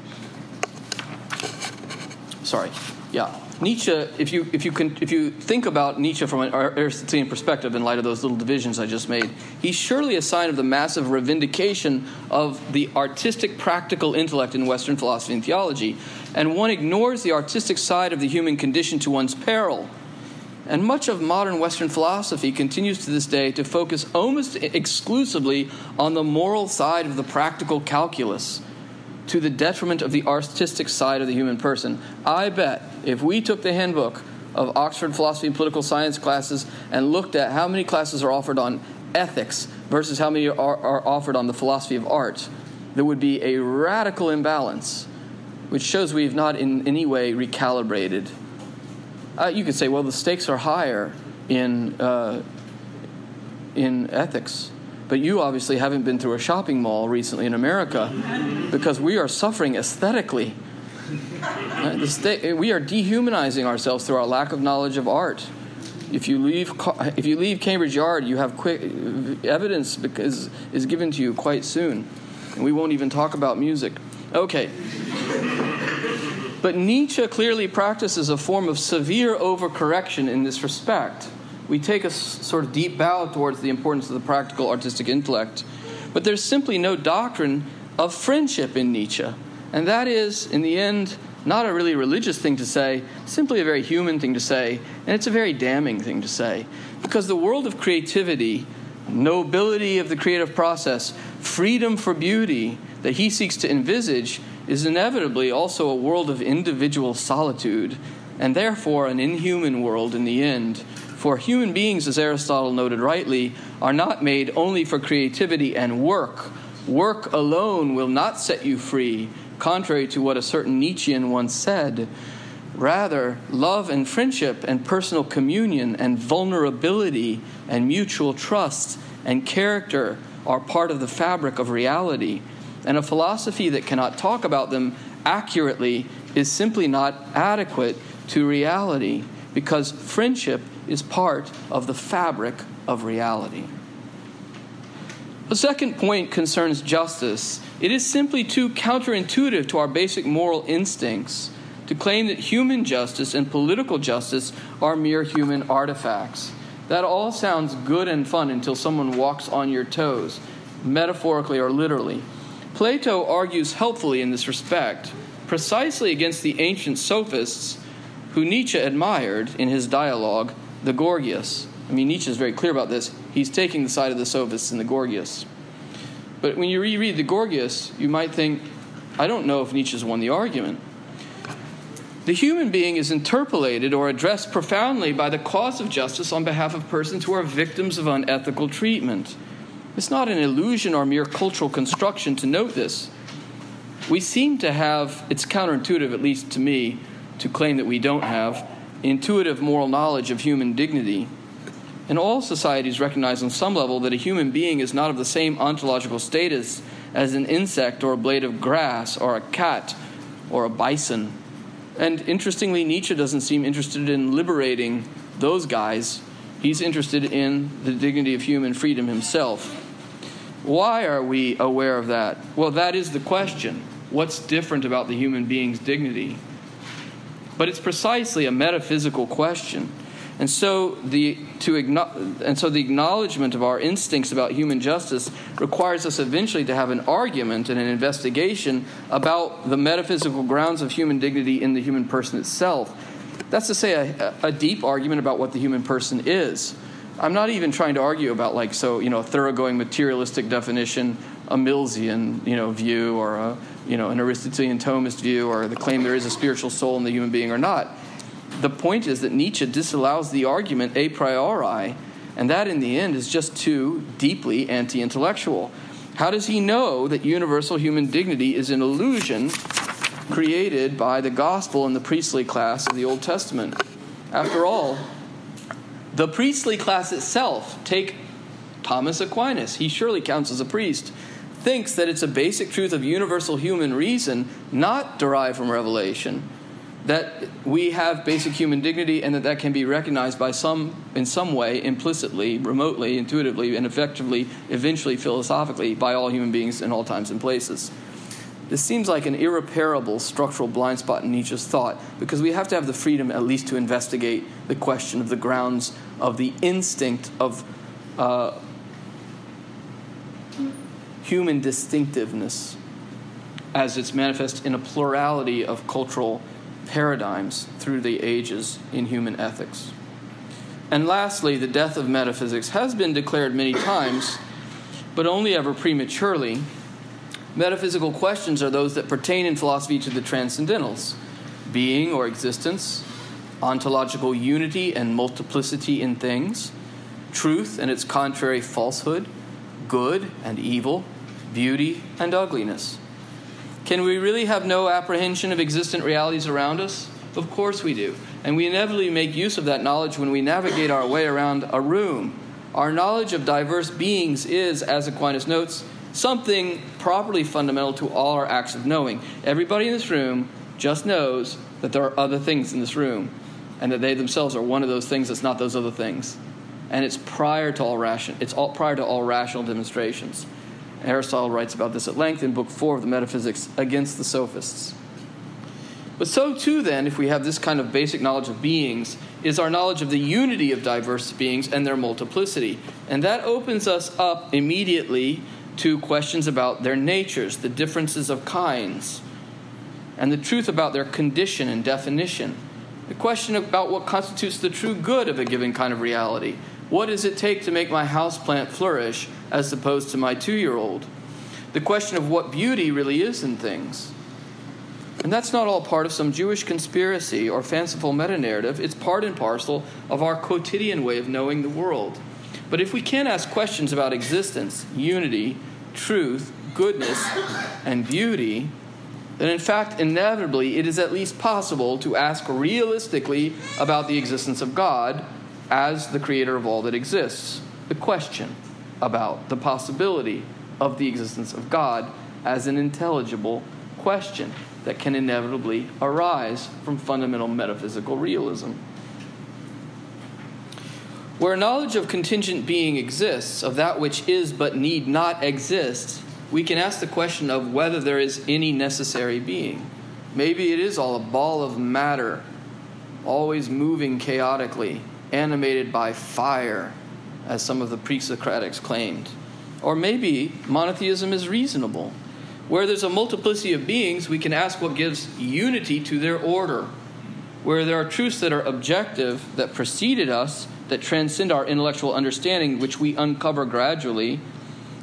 Nietzsche, if you think about Nietzsche from an Aristotelian perspective in light of those little divisions I just made, he's surely a sign of the massive revindication of the artistic practical intellect in Western philosophy and theology. And one ignores the artistic side of the human condition to one's peril. And much of modern Western philosophy continues to this day to focus almost exclusively on the moral side of the practical calculus, to the detriment of the artistic side of the human person. I bet if we took the handbook of Oxford philosophy and political science classes and looked at how many classes are offered on ethics versus how many are offered on the philosophy of art, there would be a radical imbalance, which shows we've not in any way recalibrated. You could say, well, the stakes are higher in ethics. But you obviously haven't been through a shopping mall recently in America, because we are suffering aesthetically. We are dehumanizing ourselves through our lack of knowledge of art. If you leave Cambridge Yard, you have quick evidence because is given to you quite soon, and we won't even talk about music. Okay. But Nietzsche clearly practices a form of severe overcorrection in this respect. We take a sort of deep bow towards the importance of the practical artistic intellect, but there's simply no doctrine of friendship in Nietzsche. And that is, in the end, not a really religious thing to say, simply a very human thing to say, and it's a very damning thing to say. Because the world of creativity, nobility of the creative process, freedom for beauty that he seeks to envisage is inevitably also a world of individual solitude, and therefore an inhuman world in the end. For human beings, as Aristotle noted rightly, are not made only for creativity and work. Work alone will not set you free, contrary to what a certain Nietzschean once said. Rather, love and friendship and personal communion and vulnerability and mutual trust and character are part of the fabric of reality. And a philosophy that cannot talk about them accurately is simply not adequate to reality, because friendship is part of the fabric of reality. The second point concerns justice. It is simply too counterintuitive to our basic moral instincts to claim that human justice and political justice are mere human artifacts. That all sounds good and fun until someone walks on your toes, metaphorically or literally. Plato argues helpfully in this respect, precisely against the ancient sophists who Nietzsche admired in his dialogue, the Gorgias. Nietzsche is very clear about this. He's taking the side of the sophists in the Gorgias. But when you reread the Gorgias, you might think, I don't know if Nietzsche's won the argument. The human being is interpolated or addressed profoundly by the cause of justice on behalf of persons who are victims of unethical treatment. It's not an illusion or mere cultural construction to note this. We seem to have, it's counterintuitive, at least to me, to claim that we don't have intuitive moral knowledge of human dignity. And all societies recognize on some level that a human being is not of the same ontological status as an insect or a blade of grass or a cat or a bison. And interestingly, Nietzsche doesn't seem interested in liberating those guys. He's interested in the dignity of human freedom himself. Why are we aware of that? Well, that is the question. What's different about the human being's dignity? But it's precisely a metaphysical question. And so the acknowledgement of our instincts about human justice requires us eventually to have an argument and an investigation about the metaphysical grounds of human dignity in the human person itself. That's to say, a deep argument about what the human person is. I'm not even trying to argue about a thoroughgoing materialistic definition, a Millsian, view, or an Aristotelian Thomist view, or the claim there is a spiritual soul in the human being or not. The point is that Nietzsche disallows the argument a priori, and that in the end is just too deeply anti-intellectual. How does he know that universal human dignity is an illusion created by the gospel and the priestly class of the Old Testament? After all, the priestly class itself, take Thomas Aquinas, he surely counts as a priest, thinks that it's a basic truth of universal human reason, not derived from revelation, that we have basic human dignity and that can be recognized by in some way, implicitly, remotely, intuitively, and effectively, eventually, philosophically, by all human beings in all times and places. This seems like an irreparable structural blind spot in Nietzsche's thought, because we have to have the freedom at least to investigate the question of the grounds of the instinct of human distinctiveness as it's manifest in a plurality of cultural paradigms through the ages in human ethics. And lastly, the death of metaphysics has been declared many times, but only ever prematurely. Metaphysical questions are those that pertain in philosophy to the transcendentals: being or existence, ontological unity and multiplicity in things, truth and its contrary falsehood, good and evil, beauty and ugliness. Can we really have no apprehension of existent realities around us? Of course we do. And we inevitably make use of that knowledge when we navigate our way around a room. Our knowledge of diverse beings is, as Aquinas notes, something properly fundamental to all our acts of knowing. Everybody in this room just knows that there are other things in this room, and that they themselves are one of those things that's not those other things. And it's prior to all rational demonstrations. Aristotle writes about this at length in Book 4 of the Metaphysics Against the Sophists. But so too then, if we have this kind of basic knowledge of beings, is our knowledge of the unity of diverse beings and their multiplicity. And that opens us up immediately to questions about their natures, the differences of kinds, and the truth about their condition and definition. The question about what constitutes the true good of a given kind of reality. What does it take to make my houseplant flourish as opposed to my 2-year-old? The question of what beauty really is in things. And that's not all part of some Jewish conspiracy or fanciful meta-narrative. It's part and parcel of our quotidian way of knowing the world. But if we can't ask questions about existence, unity, truth, goodness, and beauty, then in fact, inevitably, it is at least possible to ask realistically about the existence of God as the creator of all that exists. The question about the possibility of the existence of God as an intelligible question that can inevitably arise from fundamental metaphysical realism. Where knowledge of contingent being exists, of that which is but need not exist, we can ask the question of whether there is any necessary being. Maybe it is all a ball of matter, always moving chaotically, animated by fire, as some of the pre-Socratics claimed. Or maybe monotheism is reasonable. Where there's a multiplicity of beings, we can ask what gives unity to their order. Where there are truths that are objective, that preceded us, that transcend our intellectual understanding, which we uncover gradually,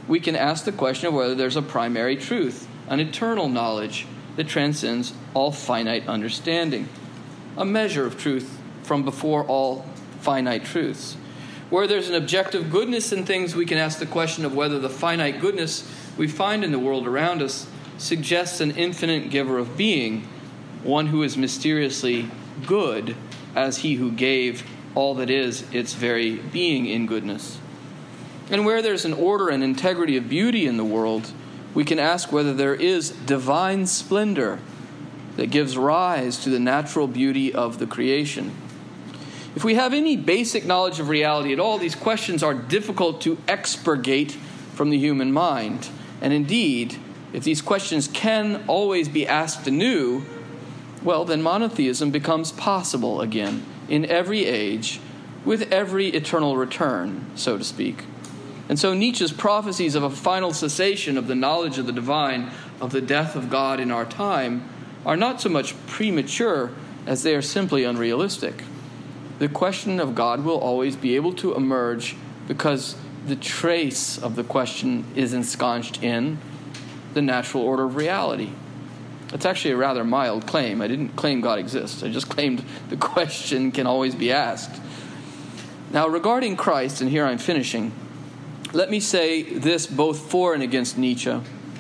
we can ask the question of whether there's a primary truth, an eternal knowledge that transcends all finite understanding, a measure of truth from before all finite truths. Where there's an objective goodness in things, we can ask the question of whether the finite goodness we find in the world around us suggests an infinite giver of being, one who is mysteriously good as he who gave all that is its very being in goodness. And where there's an order and integrity of beauty in the world, we can ask whether there is divine splendor that gives rise to the natural beauty of the creation. If we have any basic knowledge of reality at all, these questions are difficult to expurgate from the human mind. And indeed, if these questions can always be asked anew, well, then monotheism becomes possible again in every age, with every eternal return, so to speak. And so Nietzsche's prophecies of a final cessation of the knowledge of the divine, of the death of God in our time, are not so much premature as they are simply unrealistic. The question of God will always be able to emerge because the trace of the question is ensconced in the natural order of reality. It's actually a rather mild claim. I didn't claim God exists. I just claimed the question can always be asked. Now, regarding Christ, and here I'm finishing, let me say this both for and against Nietzsche.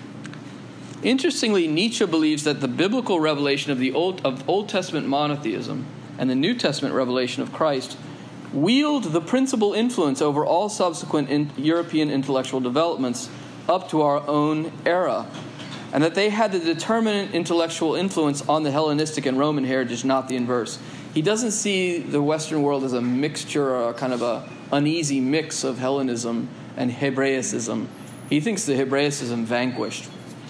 Interestingly, Nietzsche believes that the biblical revelation of Old Testament monotheism and the New Testament revelation of Christ wield the principal influence over all subsequent European intellectual developments up to our own era, and that they had the determinant intellectual influence on the Hellenistic and Roman heritage, not the inverse. He doesn't see the Western world as a mixture, or a kind of a uneasy mix of Hellenism and Hebraicism. He thinks the Hebraicism vanquished.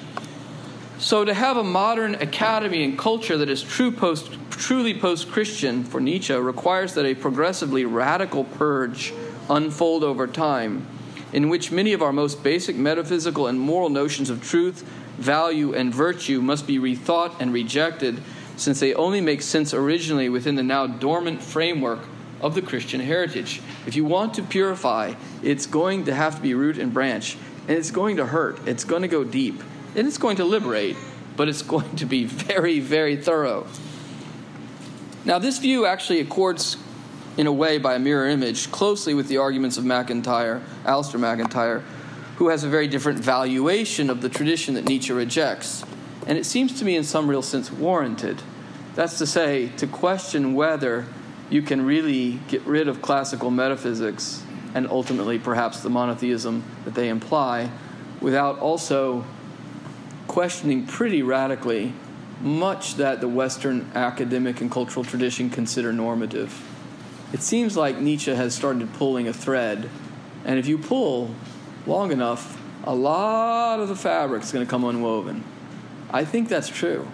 So to have a modern academy and culture that is truly post-Christian for Nietzsche requires that a progressively radical purge unfold over time, in which many of our most basic metaphysical and moral notions of truth, value, and virtue must be rethought and rejected, since they only make sense originally within the now dormant framework of the Christian heritage. If you want to purify, it's going to have to be root and branch, and it's going to hurt. It's going to go deep, and it's going to liberate, but it's going to be very, very thorough. Now, this view actually accords, in a way, by a mirror image, closely with the arguments of Alistair McIntyre, who has a very different valuation of the tradition that Nietzsche rejects. And it seems to me in some real sense warranted. That's to say, to question whether you can really get rid of classical metaphysics and ultimately perhaps the monotheism that they imply without also questioning pretty radically much that the Western academic and cultural tradition consider normative. It seems like Nietzsche has started pulling a thread, and if you pull long enough, a lot of the fabric's going to come unwoven. I think that's true.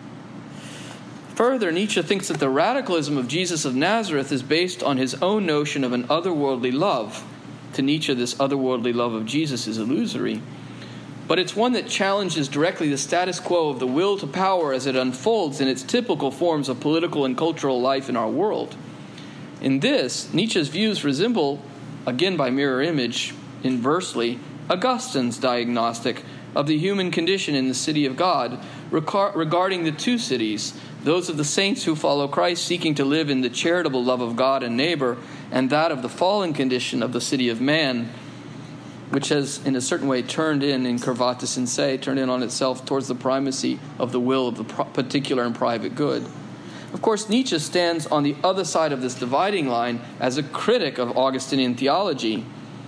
Further, Nietzsche thinks that the radicalism of Jesus of Nazareth is based on his own notion of an otherworldly love. To Nietzsche, this otherworldly love of Jesus is illusory. But it's one that challenges directly the status quo of the will to power as it unfolds in its typical forms of political and cultural life in our world. In this, Nietzsche's views resemble, again by mirror image, inversely, Augustine's diagnostic of the human condition in the city of God regarding the two cities, those of the saints who follow Christ seeking to live in the charitable love of God and neighbor, and that of the fallen condition of the city of man, which has in a certain way turned in curvatus sensae, turned in on itself towards the primacy of the will of the particular and private good. Of course, Nietzsche stands on the other side of this dividing line as a critic of Augustinian theology.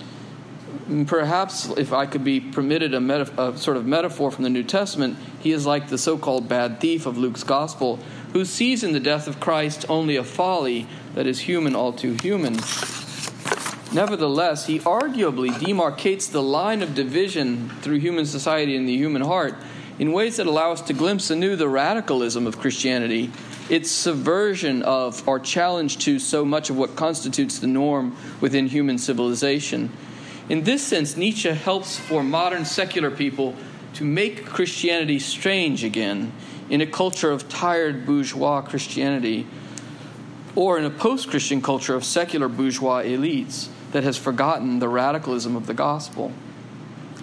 Perhaps, if I could be permitted a sort of metaphor from the New Testament, he is like the so-called bad thief of Luke's gospel, who sees in the death of Christ only a folly that is human all too human. Nevertheless, he arguably demarcates the line of division through human society and the human heart in ways that allow us to glimpse anew the radicalism of Christianity, its subversion of or challenge to so much of what constitutes the norm within human civilization. In this sense, Nietzsche helps for modern secular people to make Christianity strange again in a culture of tired bourgeois Christianity, or in a post-Christian culture of secular bourgeois elites that has forgotten the radicalism of the gospel.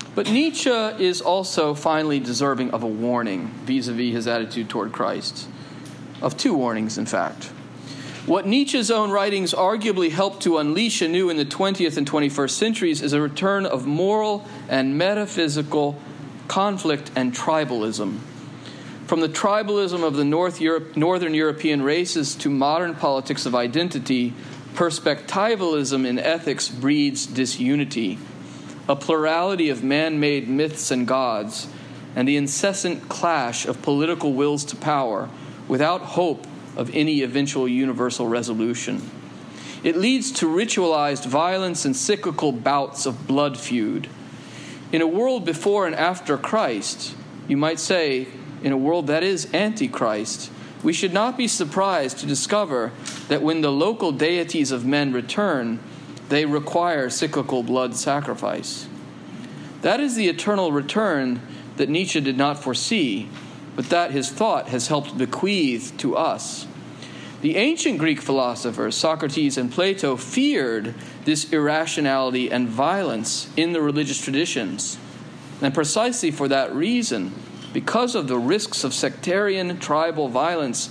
But Nietzsche is also finally deserving of a warning vis-a-vis his attitude toward Christ. Of two warnings, in fact. What Nietzsche's own writings arguably helped to unleash anew in the 20th and 21st centuries is a return of moral and metaphysical conflict and tribalism. From the tribalism of the Northern European races to modern politics of identity, perspectivalism in ethics breeds disunity, a plurality of man-made myths and gods, and the incessant clash of political wills to power without hope of any eventual universal resolution. It leads to ritualized violence and cyclical bouts of blood feud. In a world before and after Christ, you might say, in a world that is antichrist, we should not be surprised to discover that when the local deities of men return, they require cyclical blood sacrifice. That is the eternal return that Nietzsche did not foresee, but that his thought has helped bequeath to us. The ancient Greek philosophers, Socrates and Plato, feared this irrationality and violence in the religious traditions. And precisely for that reason, because of the risks of sectarian tribal violence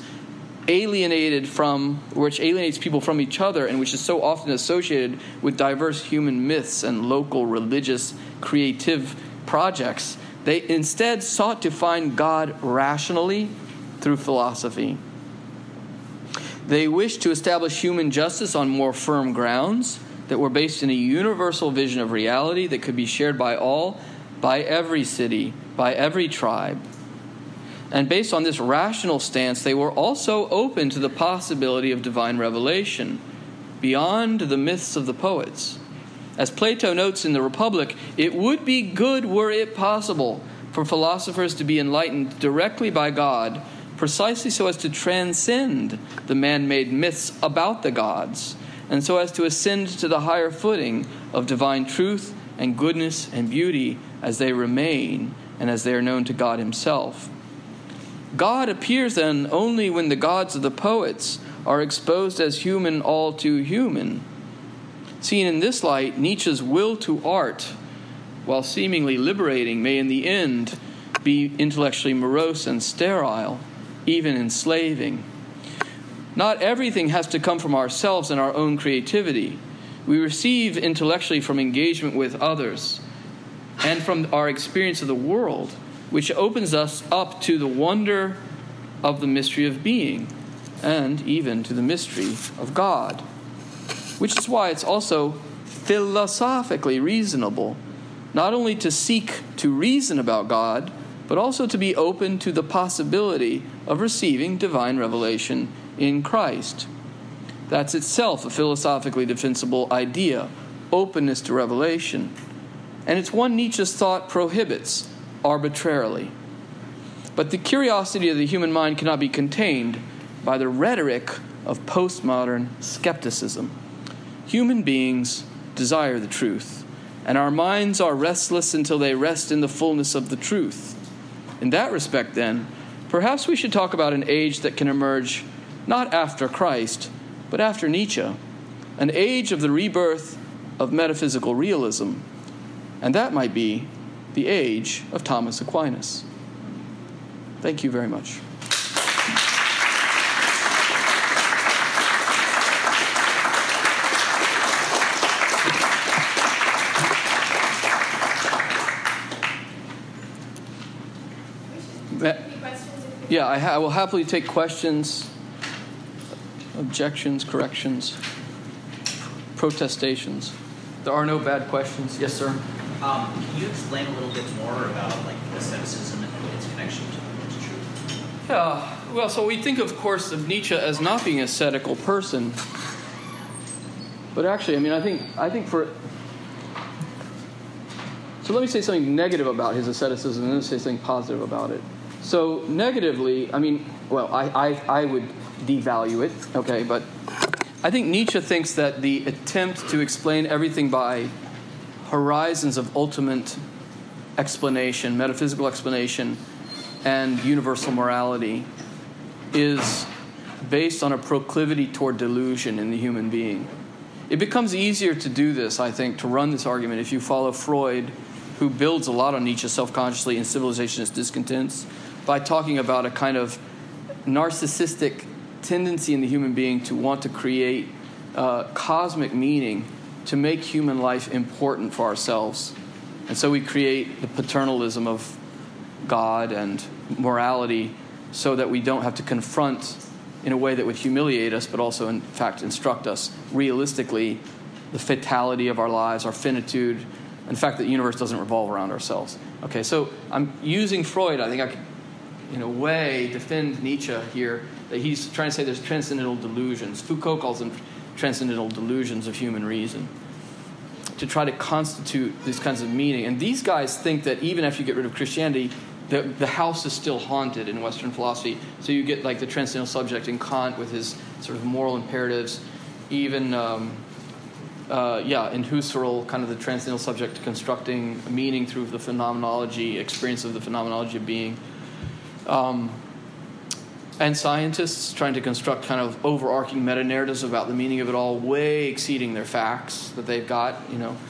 which alienates people from each other and which is so often associated with diverse human myths and local religious creative projects, they instead sought to find God rationally through philosophy. They wished to establish human justice on more firm grounds that were based in a universal vision of reality that could be shared by all, by every city, by every tribe. And based on this rational stance, they were also open to the possibility of divine revelation beyond the myths of the poets. As Plato notes in the Republic, it would be good, were it possible, for philosophers to be enlightened directly by God, precisely so as to transcend the man-made myths about the gods, and so as to ascend to the higher footing of divine truth and goodness and beauty as they remain and as they are known to God himself. God appears then only when the gods of the poets are exposed as human all too human. Seen in this light, Nietzsche's will to art, while seemingly liberating, may in the end be intellectually morose and sterile, even enslaving. Not everything has to come from ourselves and our own creativity. We receive intellectually from engagement with others and from our experience of the world, which opens us up to the wonder of the mystery of being and even to the mystery of God. Which is why it's also philosophically reasonable not only to seek to reason about God, but also to be open to the possibility of receiving divine revelation in Christ. That's itself a philosophically defensible idea, openness to revelation. And it's one Nietzsche's thought prohibits arbitrarily. But the curiosity of the human mind cannot be contained by the rhetoric of postmodern skepticism. Human beings desire the truth, and our minds are restless until they rest in the fullness of the truth. In that respect, then, perhaps we should talk about an age that can emerge not after Christ, but after Nietzsche, an age of the rebirth of metaphysical realism, and that might be the age of Thomas Aquinas. Thank you very much. Yeah, I will happily take questions, objections, corrections, protestations. There are no bad questions. Yes, sir? Can you explain a little bit more about asceticism and its connection to truth? Yeah, well, so we think, of course, of Nietzsche as not being a ascetical person. But actually, I think for... So let me say something negative about his asceticism and then say something positive about it. So negatively, I would devalue it, okay, but I think Nietzsche thinks that the attempt to explain everything by horizons of ultimate explanation, metaphysical explanation, and universal morality is based on a proclivity toward delusion in the human being. It becomes easier to do this, I think, to run this argument if you follow Freud who builds a lot on Nietzsche self-consciously in Civilizationist Discontents by talking about a kind of narcissistic tendency in the human being to want to create cosmic meaning, to make human life important for ourselves. And so we create the paternalism of God and morality so that we don't have to confront in a way that would humiliate us, but also, in fact, instruct us realistically the fatality of our lives, our finitude, and the fact that the universe doesn't revolve around ourselves. Okay, so I'm using Freud. I think I could, in a way, defend Nietzsche here, that he's trying to say there's transcendental delusions. Foucault calls them transcendental delusions of human reason, to try to constitute these kinds of meaning. And these guys think that even after you get rid of Christianity, the house is still haunted in Western philosophy. So you get like the transcendental subject in Kant with his sort of moral imperatives, even in Husserl, kind of the transcendental subject constructing meaning through the phenomenology, experience of the phenomenology of being. And scientists trying to construct kind of overarching meta-narratives about the meaning of it all, way exceeding their facts that they've got,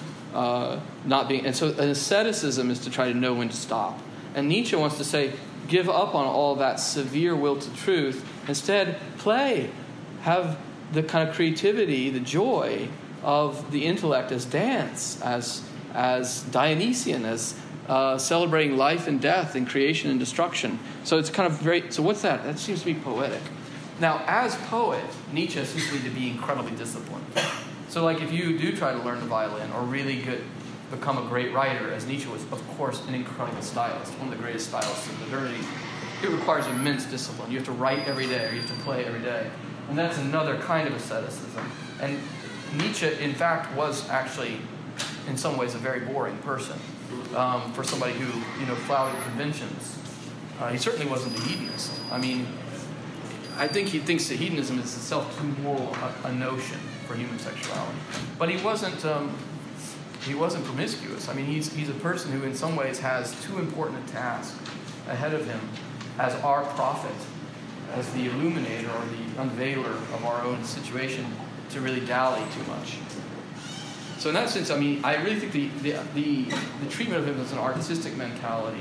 not being. And so an asceticism is to try to know when to stop. And Nietzsche wants to say, give up on all that severe will to truth. Instead, play. Have the kind of creativity, the joy of the intellect as dance, as Dionysian, as celebrating life and death and creation and destruction. So it's kind of very... So what's that? That seems to be poetic. Now, as poet, Nietzsche seems to me to be incredibly disciplined. So like if you do try to learn the violin or really become a great writer, as Nietzsche was, of course, an incredible stylist, one of the greatest stylists of modernity, it requires immense discipline. You have to write every day, or you have to play every day. And that's another kind of asceticism. And Nietzsche, in fact, was actually, in some ways, a very boring person for somebody who, flouted conventions. He certainly wasn't a hedonist. I mean, I think he thinks that hedonism is itself too moral a notion for human sexuality. But he wasn't promiscuous. I mean, he's a person who in some ways has too important a task ahead of him as our prophet, as the illuminator or the unveiler of our own situation, to really dally too much. So in that sense, I mean, I really think the treatment of him as an artistic mentality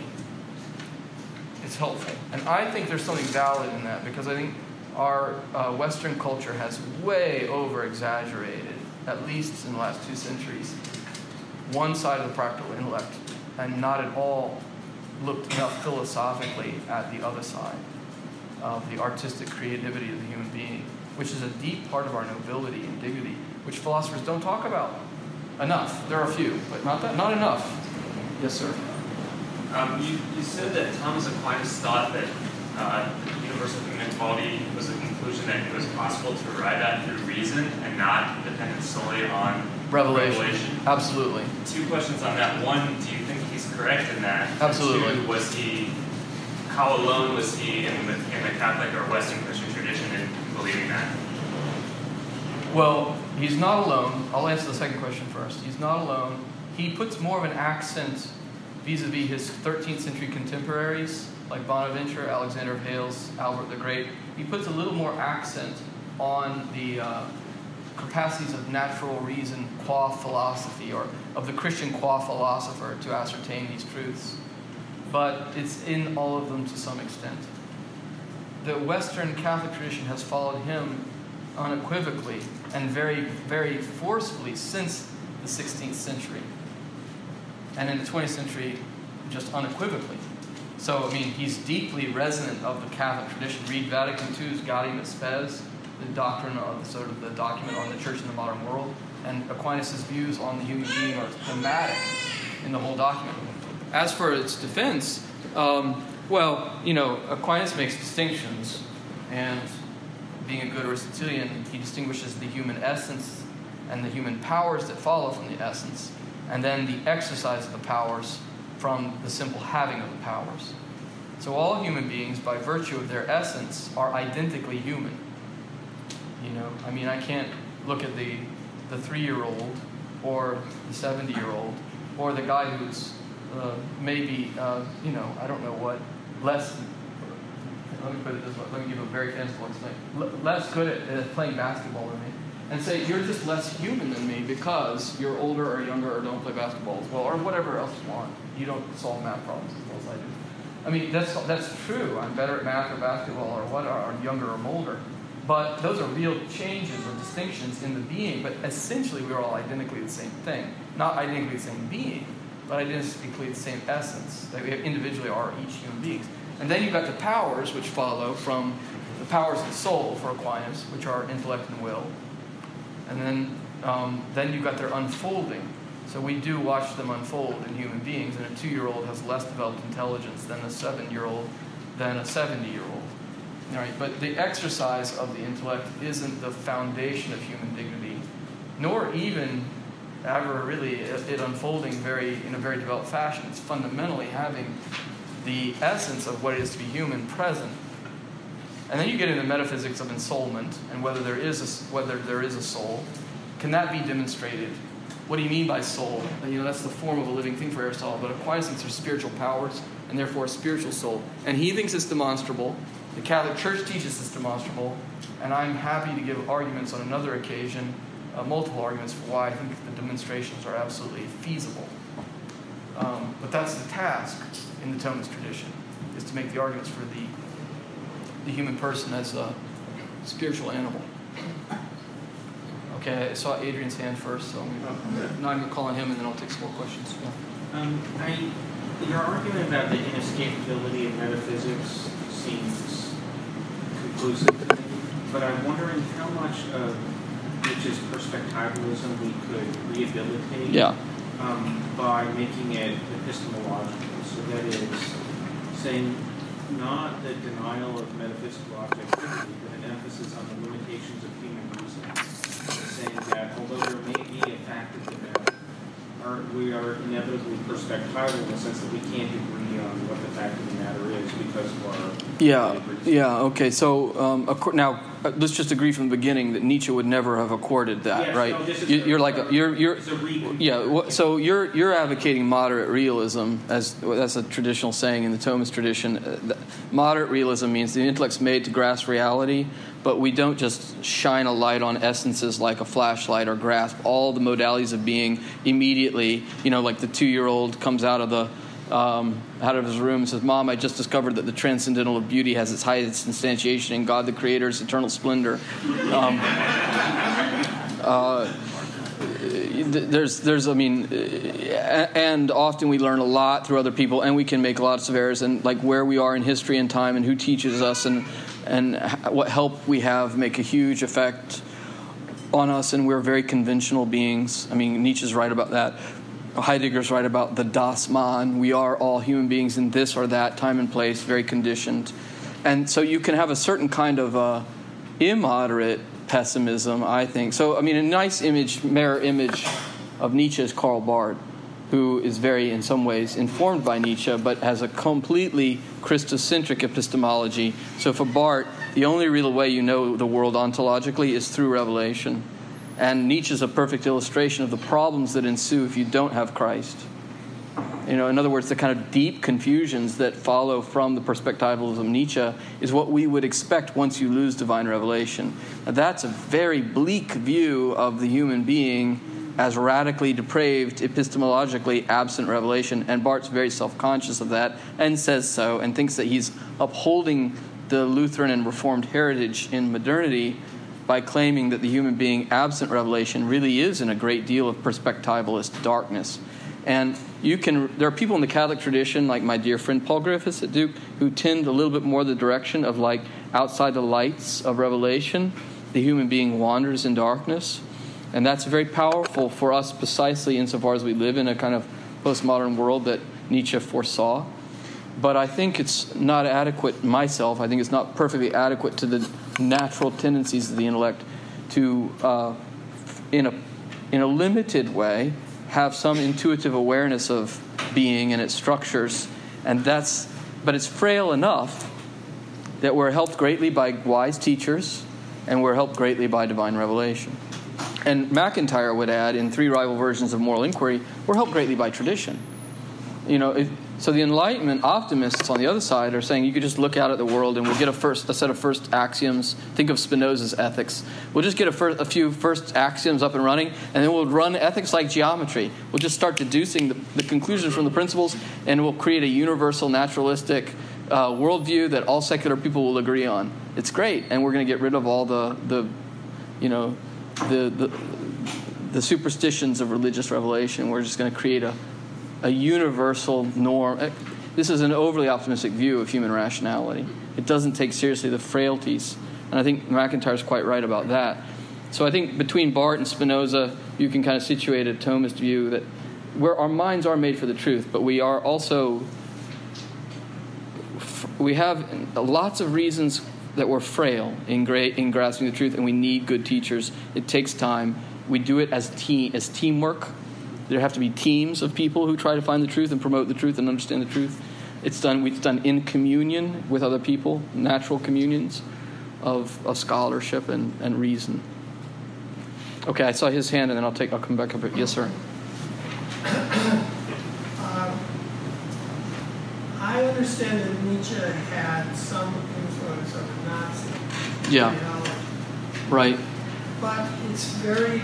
is helpful. And I think there's something valid in that, because I think our Western culture has way over-exaggerated, at least in the last 2 centuries, one side of the practical intellect, and not at all looked enough philosophically at the other side of the artistic creativity of the human being, which is a deep part of our nobility and dignity, which philosophers don't talk about enough. There are a few, but not enough. Yes, sir. You said that Thomas Aquinas thought that universal human equality was a conclusion that it was possible to arrive at through reason and not dependent solely on revelation. Absolutely. 2 questions on that. 1, do you think he's correct in that? Absolutely. 2, how alone was he in the Catholic or Western Christian tradition in believing that? Well, he's not alone. I'll answer the second question first. He's not alone. He puts more of an accent vis-a-vis his 13th century contemporaries, like Bonaventure, Alexander of Hales, Albert the Great. He puts a little more accent on the capacities of natural reason qua philosophy, or of the Christian qua philosopher, to ascertain these truths. But it's in all of them to some extent. The Western Catholic tradition has followed him unequivocally and very, very forcefully since the 16th century. And in the 20th century, just unequivocally. So, I mean, he's deeply resonant of the Catholic tradition. Read Vatican II's Gaudium et Spes, the doctrine of sort of the document on the church in the modern world. And Aquinas' views on the human being are thematic in the whole document. As for its defense, Aquinas makes distinctions, and being a good Aristotelian, he distinguishes the human essence and the human powers that follow from the essence, and then the exercise of the powers from the simple having of the powers. So all human beings, by virtue of their essence, are identically human. I can't look at the 3-year-old or the 70-year-old or the guy who's maybe, I don't know what, less, let me put it this way, let me give a very fanciful explanation, less good at playing basketball than me. and say, you're just less human than me because you're older or younger or don't play basketball as well, or whatever else you want. You don't solve math problems as well as I do. I mean, that's true. I'm better at math or basketball or what, or younger or older. But those are real changes or distinctions in the being. But essentially, we're all identically the same thing. Not identically the same being, but identically the same essence. That we have individually are each human beings. And then you've got the powers which follow from the powers of the soul for Aquinas, which are intellect and will. And then you've got their unfolding. So we do watch them unfold in human beings, and a 2-year-old has less developed intelligence than a 7-year-old, than a 70-year-old. All right, but the exercise of the intellect isn't the foundation of human dignity, nor even ever really it unfolding in a very developed fashion. It's fundamentally having the essence of what it is to be human present. And then you get into metaphysics of ensoulment and whether there is a soul. Can that be demonstrated? What do you mean by soul? That's the form of a living thing for Aristotle, but Aquinas thinks there's spiritual powers and therefore a spiritual soul. And he thinks it's demonstrable. The Catholic Church teaches it's demonstrable, and I'm happy to give arguments on another occasion, multiple arguments for why I think the demonstrations are absolutely feasible. But that's the task in the Thomist tradition, is to make the arguments for the human person as a spiritual animal. Okay, I saw Adrian's hand first, so I'm going to call on him, and then I'll take some more questions. Yeah. Your argument about the inescapability of metaphysics seems conclusive to me, but I'm wondering how much of Nietzsche's perspectivalism we could rehabilitate by making it epistemological. So that is, saying not the denial of metaphysical objectivity, but an emphasis on the limitations of human reason. Saying that although there may be a fact of the matter, we are inevitably perspectival in the sense that we can't agree on what the fact of the matter is because of our okay. So now let's just agree from the beginning that Nietzsche would never have accorded that, right? No, so you're advocating moderate realism, as that's a traditional saying in the Thomist tradition. Moderate realism means the intellect's made to grasp reality, but we don't just shine a light on essences like a flashlight or grasp all the modalities of being immediately. Like the 2-year-old comes out of his room and says, "Mom, I just discovered that the transcendental of beauty has its highest instantiation in God the Creator's eternal splendor." And often we learn a lot through other people, and we can make lots of errors, and like where we are in history and time and who teaches us and what help we have make a huge effect on us, and we're very conventional beings. Nietzsche's right about that. Heidegger's right about the Das Man. We are all human beings in this or that time and place, very conditioned. And so you can have a certain kind of immoderate pessimism, I think. So, a nice mirror image of Nietzsche is Karl Barth, who is very, in some ways, informed by Nietzsche, but has a completely Christocentric epistemology. So for Barth, the only real way you know the world ontologically is through revelation. And Nietzsche is a perfect illustration of the problems that ensue if you don't have Christ. In other words, the kind of deep confusions that follow from the perspectivalism of Nietzsche is what we would expect once you lose divine revelation. Now, that's a very bleak view of the human being as radically depraved, epistemologically absent revelation, and Barth's very self-conscious of that and says so, and thinks that he's upholding the Lutheran and Reformed heritage in modernity by claiming that the human being absent revelation really is in a great deal of perspectivalist darkness. And there are people in the Catholic tradition, like my dear friend Paul Griffiths at Duke, who tend a little bit more the direction of like outside the lights of revelation, the human being wanders in darkness. And that's very powerful for us precisely insofar as we live in a kind of postmodern world that Nietzsche foresaw. But I think it's not adequate myself. I think it's not perfectly adequate to the natural tendencies of the intellect to, in a limited way, have some intuitive awareness of being and its structures. But it's frail enough that we're helped greatly by wise teachers, and we're helped greatly by divine revelation. And MacIntyre would add, in 3 rival versions of moral inquiry, we're helped greatly by tradition. So the Enlightenment optimists on the other side are saying you could just look out at the world and we'll get a set of first axioms. Think of Spinoza's ethics. We'll just get a few first axioms up and running, and then we'll run ethics like geometry. We'll just start deducing the conclusions from the principles, and we'll create a universal naturalistic worldview that all secular people will agree on. It's great, and we're going to get rid of all the superstitions of religious revelation. We're just going to create a universal norm. This is an overly optimistic view of human rationality. It doesn't take seriously the frailties. And I think McIntyre's quite right about that. So I think between Barth and Spinoza, you can kind of situate a Thomist view that where our minds are made for the truth, but we are also, we have lots of reasons that we're frail in grasping the truth, and we need good teachers. It takes time. We do it as teamwork. There have to be teams of people who try to find the truth and promote the truth and understand the truth. It's done in communion with other people, natural communions of scholarship and reason. Okay, I saw his hand, and then I'll come back up. Yes, sir. I understand that Nietzsche had some influence on the Nazi ideology. Right. But it's very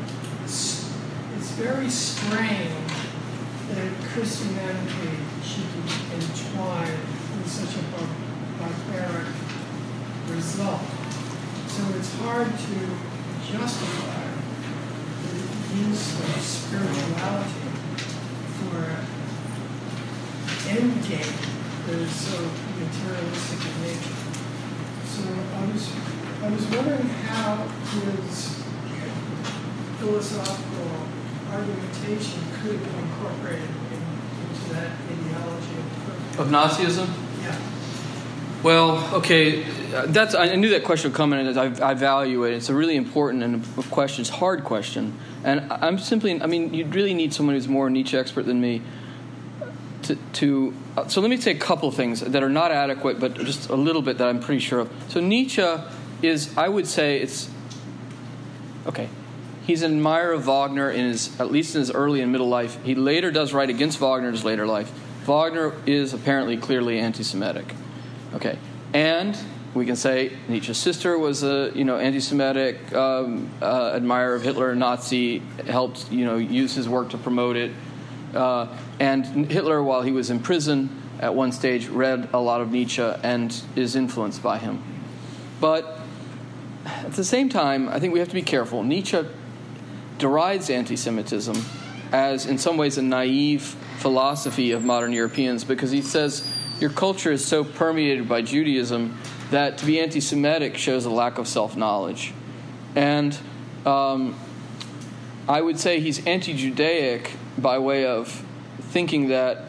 strange that Christianity should be entwined in such a barbaric result. So it's hard to justify the use of spirituality for an end game that is so materialistic in nature. So I was wondering how his philosophical argumentation could be incorporated into that ideology of Nazism? Yeah. Well, okay, I knew that question would come in, and I value it. It's a really important question. It's a hard question. And you'd really need someone who's more Nietzsche expert than me so let me say a couple of things that are not adequate, but just a little bit that I'm pretty sure of. So Nietzsche is, I would say, he's an admirer of Wagner at least in his early and middle life. He later does write against Wagner in his later life. Wagner is apparently clearly anti-Semitic. Okay, and we can say Nietzsche's sister was a anti-Semitic admirer of Hitler, Nazi, helped use his work to promote it. And Hitler, while he was in prison, at one stage read a lot of Nietzsche and is influenced by him. But at the same time, I think we have to be careful. Nietzsche derides anti-Semitism as, in some ways, a naive philosophy of modern Europeans, because he says your culture is so permeated by Judaism that to be anti-Semitic shows a lack of self-knowledge. And I would say he's anti-Judaic by way of thinking that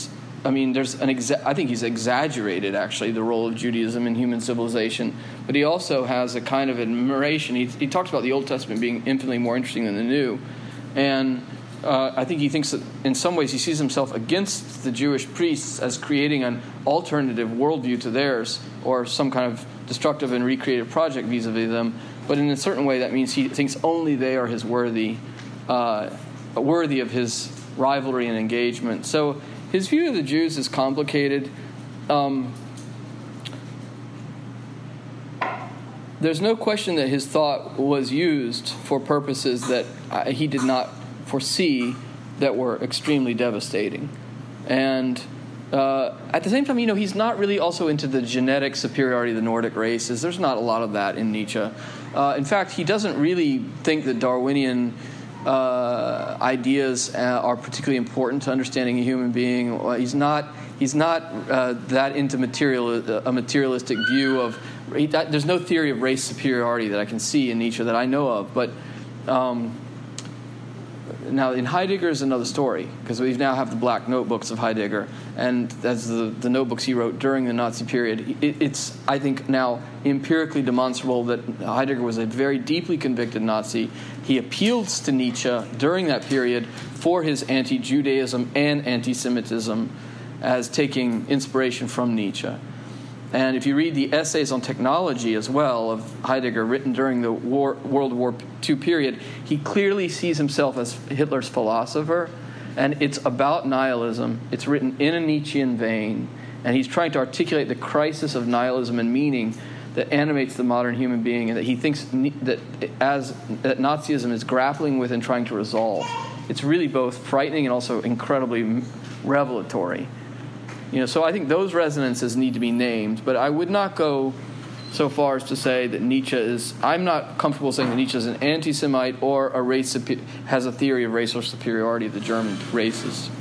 I think he's exaggerated, actually, the role of Judaism in human civilization. But he also has a kind of admiration. He talks about the Old Testament being infinitely more interesting than the New. And I think he thinks that in some ways he sees himself against the Jewish priests as creating an alternative worldview to theirs, or some kind of destructive and recreative project vis-a-vis them. But in a certain way, that means he thinks only they are his worthy of his rivalry and engagement. So his view of the Jews is complicated. There's no question that his thought was used for purposes that he did not foresee that were extremely devastating. And at the same time, he's not really also into the genetic superiority of the Nordic races. There's not a lot of that in Nietzsche. In fact, he doesn't really think that Darwinian ideas are particularly important to understanding a human being. He's not that into a materialistic view of. There's no theory of race superiority that I can see in Nietzsche that I know of. But now in Heidegger is another story, because we now have the black notebooks of Heidegger, and that's the notebooks he wrote during the Nazi period. It's, I think, now empirically demonstrable that Heidegger was a very deeply convicted Nazi. He appealed to Nietzsche during that period for his anti-Judaism and anti-Semitism as taking inspiration from Nietzsche. And if you read the essays on technology as well of Heidegger written during the World War II period, he clearly sees himself as Hitler's philosopher. And it's about nihilism. It's written in a Nietzschean vein. And he's trying to articulate the crisis of nihilism and meaning that animates the modern human being, and that he thinks that Nazism is grappling with and trying to resolve. It's really both frightening and also incredibly revelatory. So I think those resonances need to be named, but I would not go so far as to say that Nietzsche is... I'm not comfortable saying that Nietzsche is an anti-Semite or has a theory of racial superiority of the German races.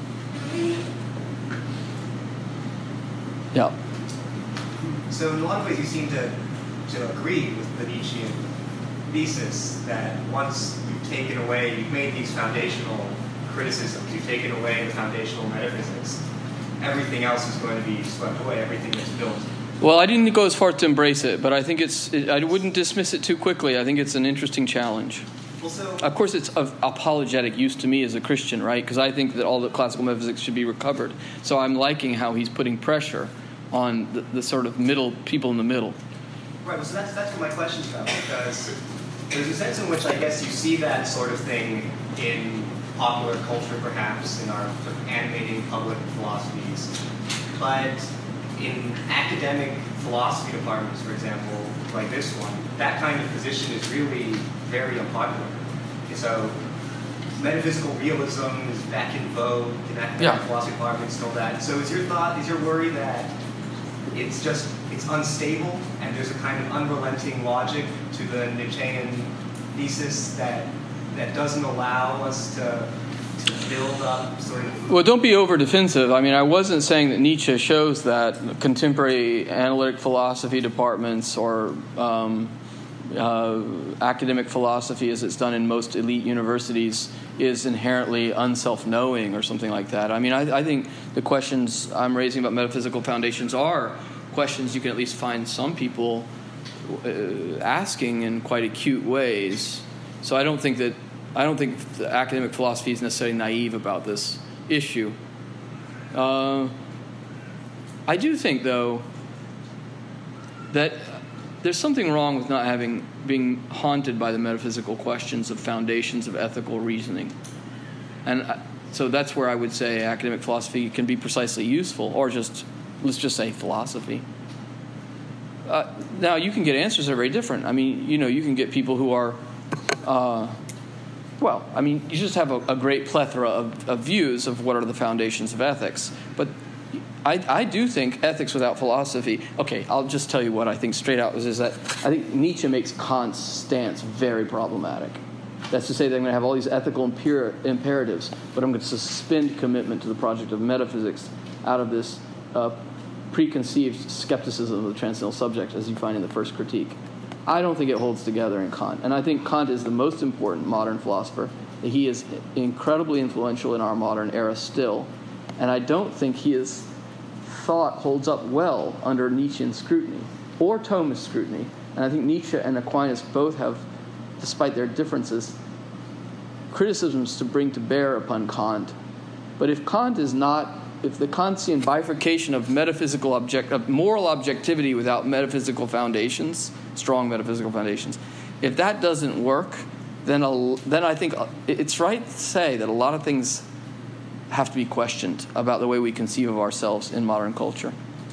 Yeah. So in a lot of ways you seem to agree with the Nietzschean thesis that once you've made these foundational criticisms, you've taken away the foundational metaphysics, everything else is going to be swept away, everything that's built. Well, I didn't go as far to embrace it, but I think I wouldn't dismiss it too quickly. I think it's an interesting challenge. Well, of course, it's of apologetic use to me as a Christian, right? Because I think that all the classical metaphysics should be recovered. So I'm liking how he's putting pressure on the sort of people in the middle. Right, well, so that's what my question's about, because there's a sense in which I guess you see that sort of thing in popular culture, perhaps, in our sort of animating public philosophies. But in academic philosophy departments, for example, like this one, that kind of position is really very unpopular. So metaphysical realism is back in vogue in academic philosophy departments and all that. So is your worry that it's unstable and there's a kind of unrelenting logic to the Nietzschean thesis that doesn't allow us to build up sort of... Well, don't be over-defensive. I mean, I wasn't saying that Nietzsche shows that contemporary analytic philosophy departments or academic philosophy, as it's done in most elite universities, is inherently unself-knowing or something like that. I mean, I think the questions I'm raising about metaphysical foundations are questions you can at least find some people asking in quite acute ways. So I don't think the academic philosophy is necessarily naive about this issue. I do think, though, that there's something wrong with not being haunted by the metaphysical questions of foundations of ethical reasoning. And so that's where I would say academic philosophy can be precisely useful, or let's just say philosophy. Now, you can get answers that are very different. I mean, you can get people who are... you just have a great plethora of views of what are the foundations of ethics. But I do think ethics without philosophy... Okay, I'll just tell you what I think straight out is that I think Nietzsche makes Kant's stance very problematic. That's to say that I'm going to have all these ethical imperatives, but I'm going to suspend commitment to the project of metaphysics out of this preconceived skepticism of the transcendental subject, as you find in the first critique. I don't think it holds together in Kant. And I think Kant is the most important modern philosopher. He is incredibly influential in our modern era still. And I don't think his thought holds up well under Nietzschean scrutiny or Thomist scrutiny. And I think Nietzsche and Aquinas both have, despite their differences, criticisms to bring to bear upon Kant. But if the Kantian bifurcation of of moral objectivity without metaphysical foundations, strong metaphysical foundations, if that doesn't work, then I think it's right to say that a lot of things have to be questioned about the way we conceive of ourselves in modern culture.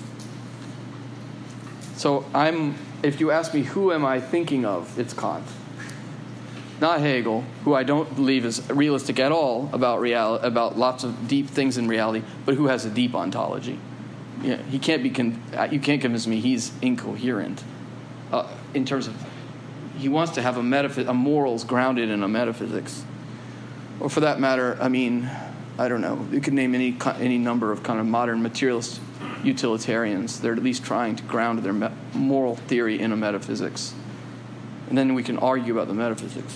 So if you ask me who am I thinking of, it's Kant. Not Hegel, who I don't believe is realistic at all about lots of deep things in reality, but who has a deep ontology. Yeah, he can't be. You can't convince me he's incoherent in terms of he wants to have a morals grounded in a metaphysics, or for that matter, I mean, I don't know. You could name any number of kind of modern materialist utilitarians. They're at least trying to ground their moral theory in a metaphysics. And then we can argue about the metaphysics.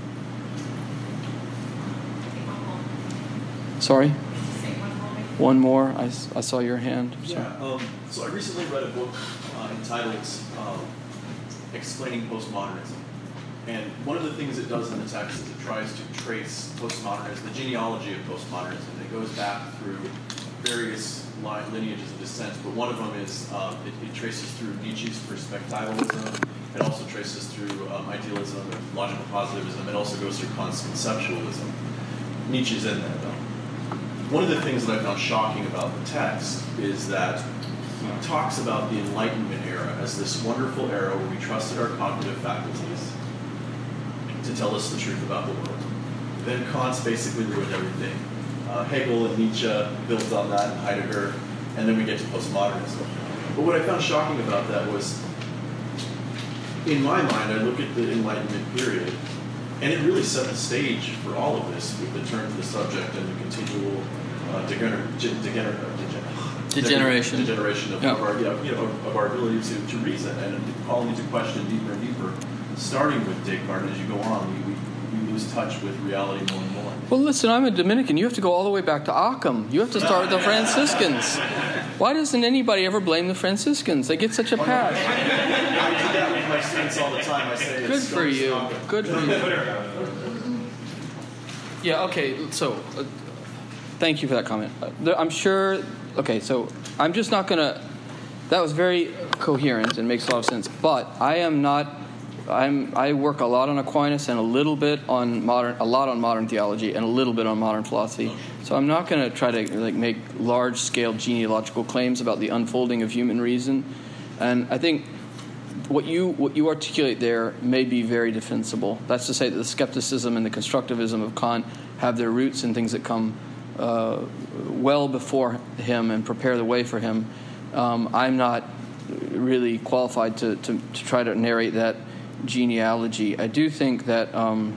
Sorry? One more? I saw your hand. Yeah, so I recently read a book entitled Explaining Postmodernism. And one of the things it does in the text is it tries to trace postmodernism, the genealogy of postmodernism. It goes back through various lineages of descent, but one of them is it traces through Nietzsche's perspectivalism. It also traces through idealism and logical positivism. It also goes through Kant's conceptualism. Nietzsche's in there, though. one of the things that I found shocking about the text is that he talks about the Enlightenment era as this wonderful era where we trusted our cognitive faculties to tell us the truth about the world. Then Kant's basically ruined everything. Hegel and Nietzsche built on that, and Heidegger, and then we get to postmodernism. But what I found shocking about that was, in my mind, I look at the Enlightenment period, and it really set the stage for all of this with the turn to the subject and the continual degeneration of our ability to reason and calling into question deeper and deeper. Starting with Descartes, and as you go on, we lose touch with reality more and more. Well, listen, I'm a Dominican. You have to go all the way back to Occam. You have to start with the Franciscans. Why doesn't anybody ever blame the Franciscans? They get such a pass. I do that with my students all the time. I say, Good for you. Good for you. Yeah, okay, so thank you for that comment. I'm sure, okay, so I'm just not going to, that was very coherent and makes a lot of sense, but I work a lot on Aquinas and a lot on modern theology and a little bit on modern philosophy. So I'm not going to try to make large-scale genealogical claims about the unfolding of human reason. And I think what you articulate there may be very defensible. That's to say that the skepticism and the constructivism of Kant have their roots in things that come well before him and prepare the way for him. I'm not really qualified to try to narrate that genealogy. I do think that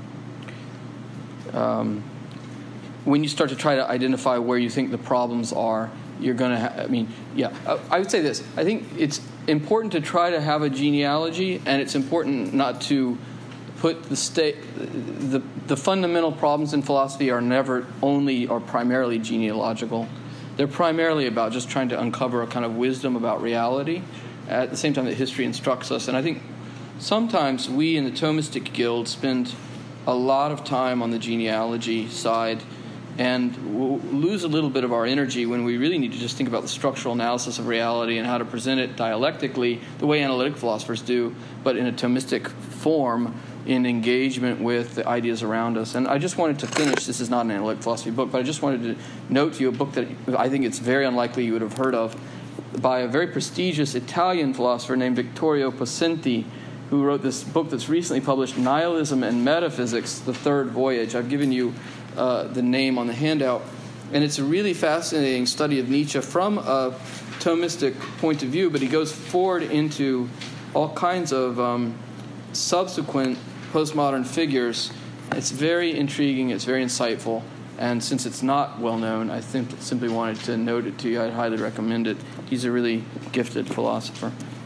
when you start to try to identify where you think the problems are, you're going to I would say this. I think it's important to try to have a genealogy, and it's important not to put the fundamental problems in philosophy are never only or primarily genealogical. They're primarily about just trying to uncover a kind of wisdom about reality at the same time that history instructs us. And I think sometimes we in the Thomistic Guild spend a lot of time on the genealogy side and we'll lose a little bit of our energy when we really need to just think about the structural analysis of reality and how to present it dialectically, the way analytic philosophers do, but in a Thomistic form in engagement with the ideas around us. And I just wanted to finish, this is not an analytic philosophy book, but I just wanted to note to you a book that I think it's very unlikely you would have heard of by a very prestigious Italian philosopher named Vittorio Possenti, who wrote this book that's recently published, Nihilism and Metaphysics, The Third Voyage. I've given you the name on the handout. And it's a really fascinating study of Nietzsche from a Thomistic point of view, but he goes forward into all kinds of subsequent postmodern figures. It's very intriguing, it's very insightful, and since it's not well known, I simply wanted to note it to you. I'd highly recommend it. He's a really gifted philosopher.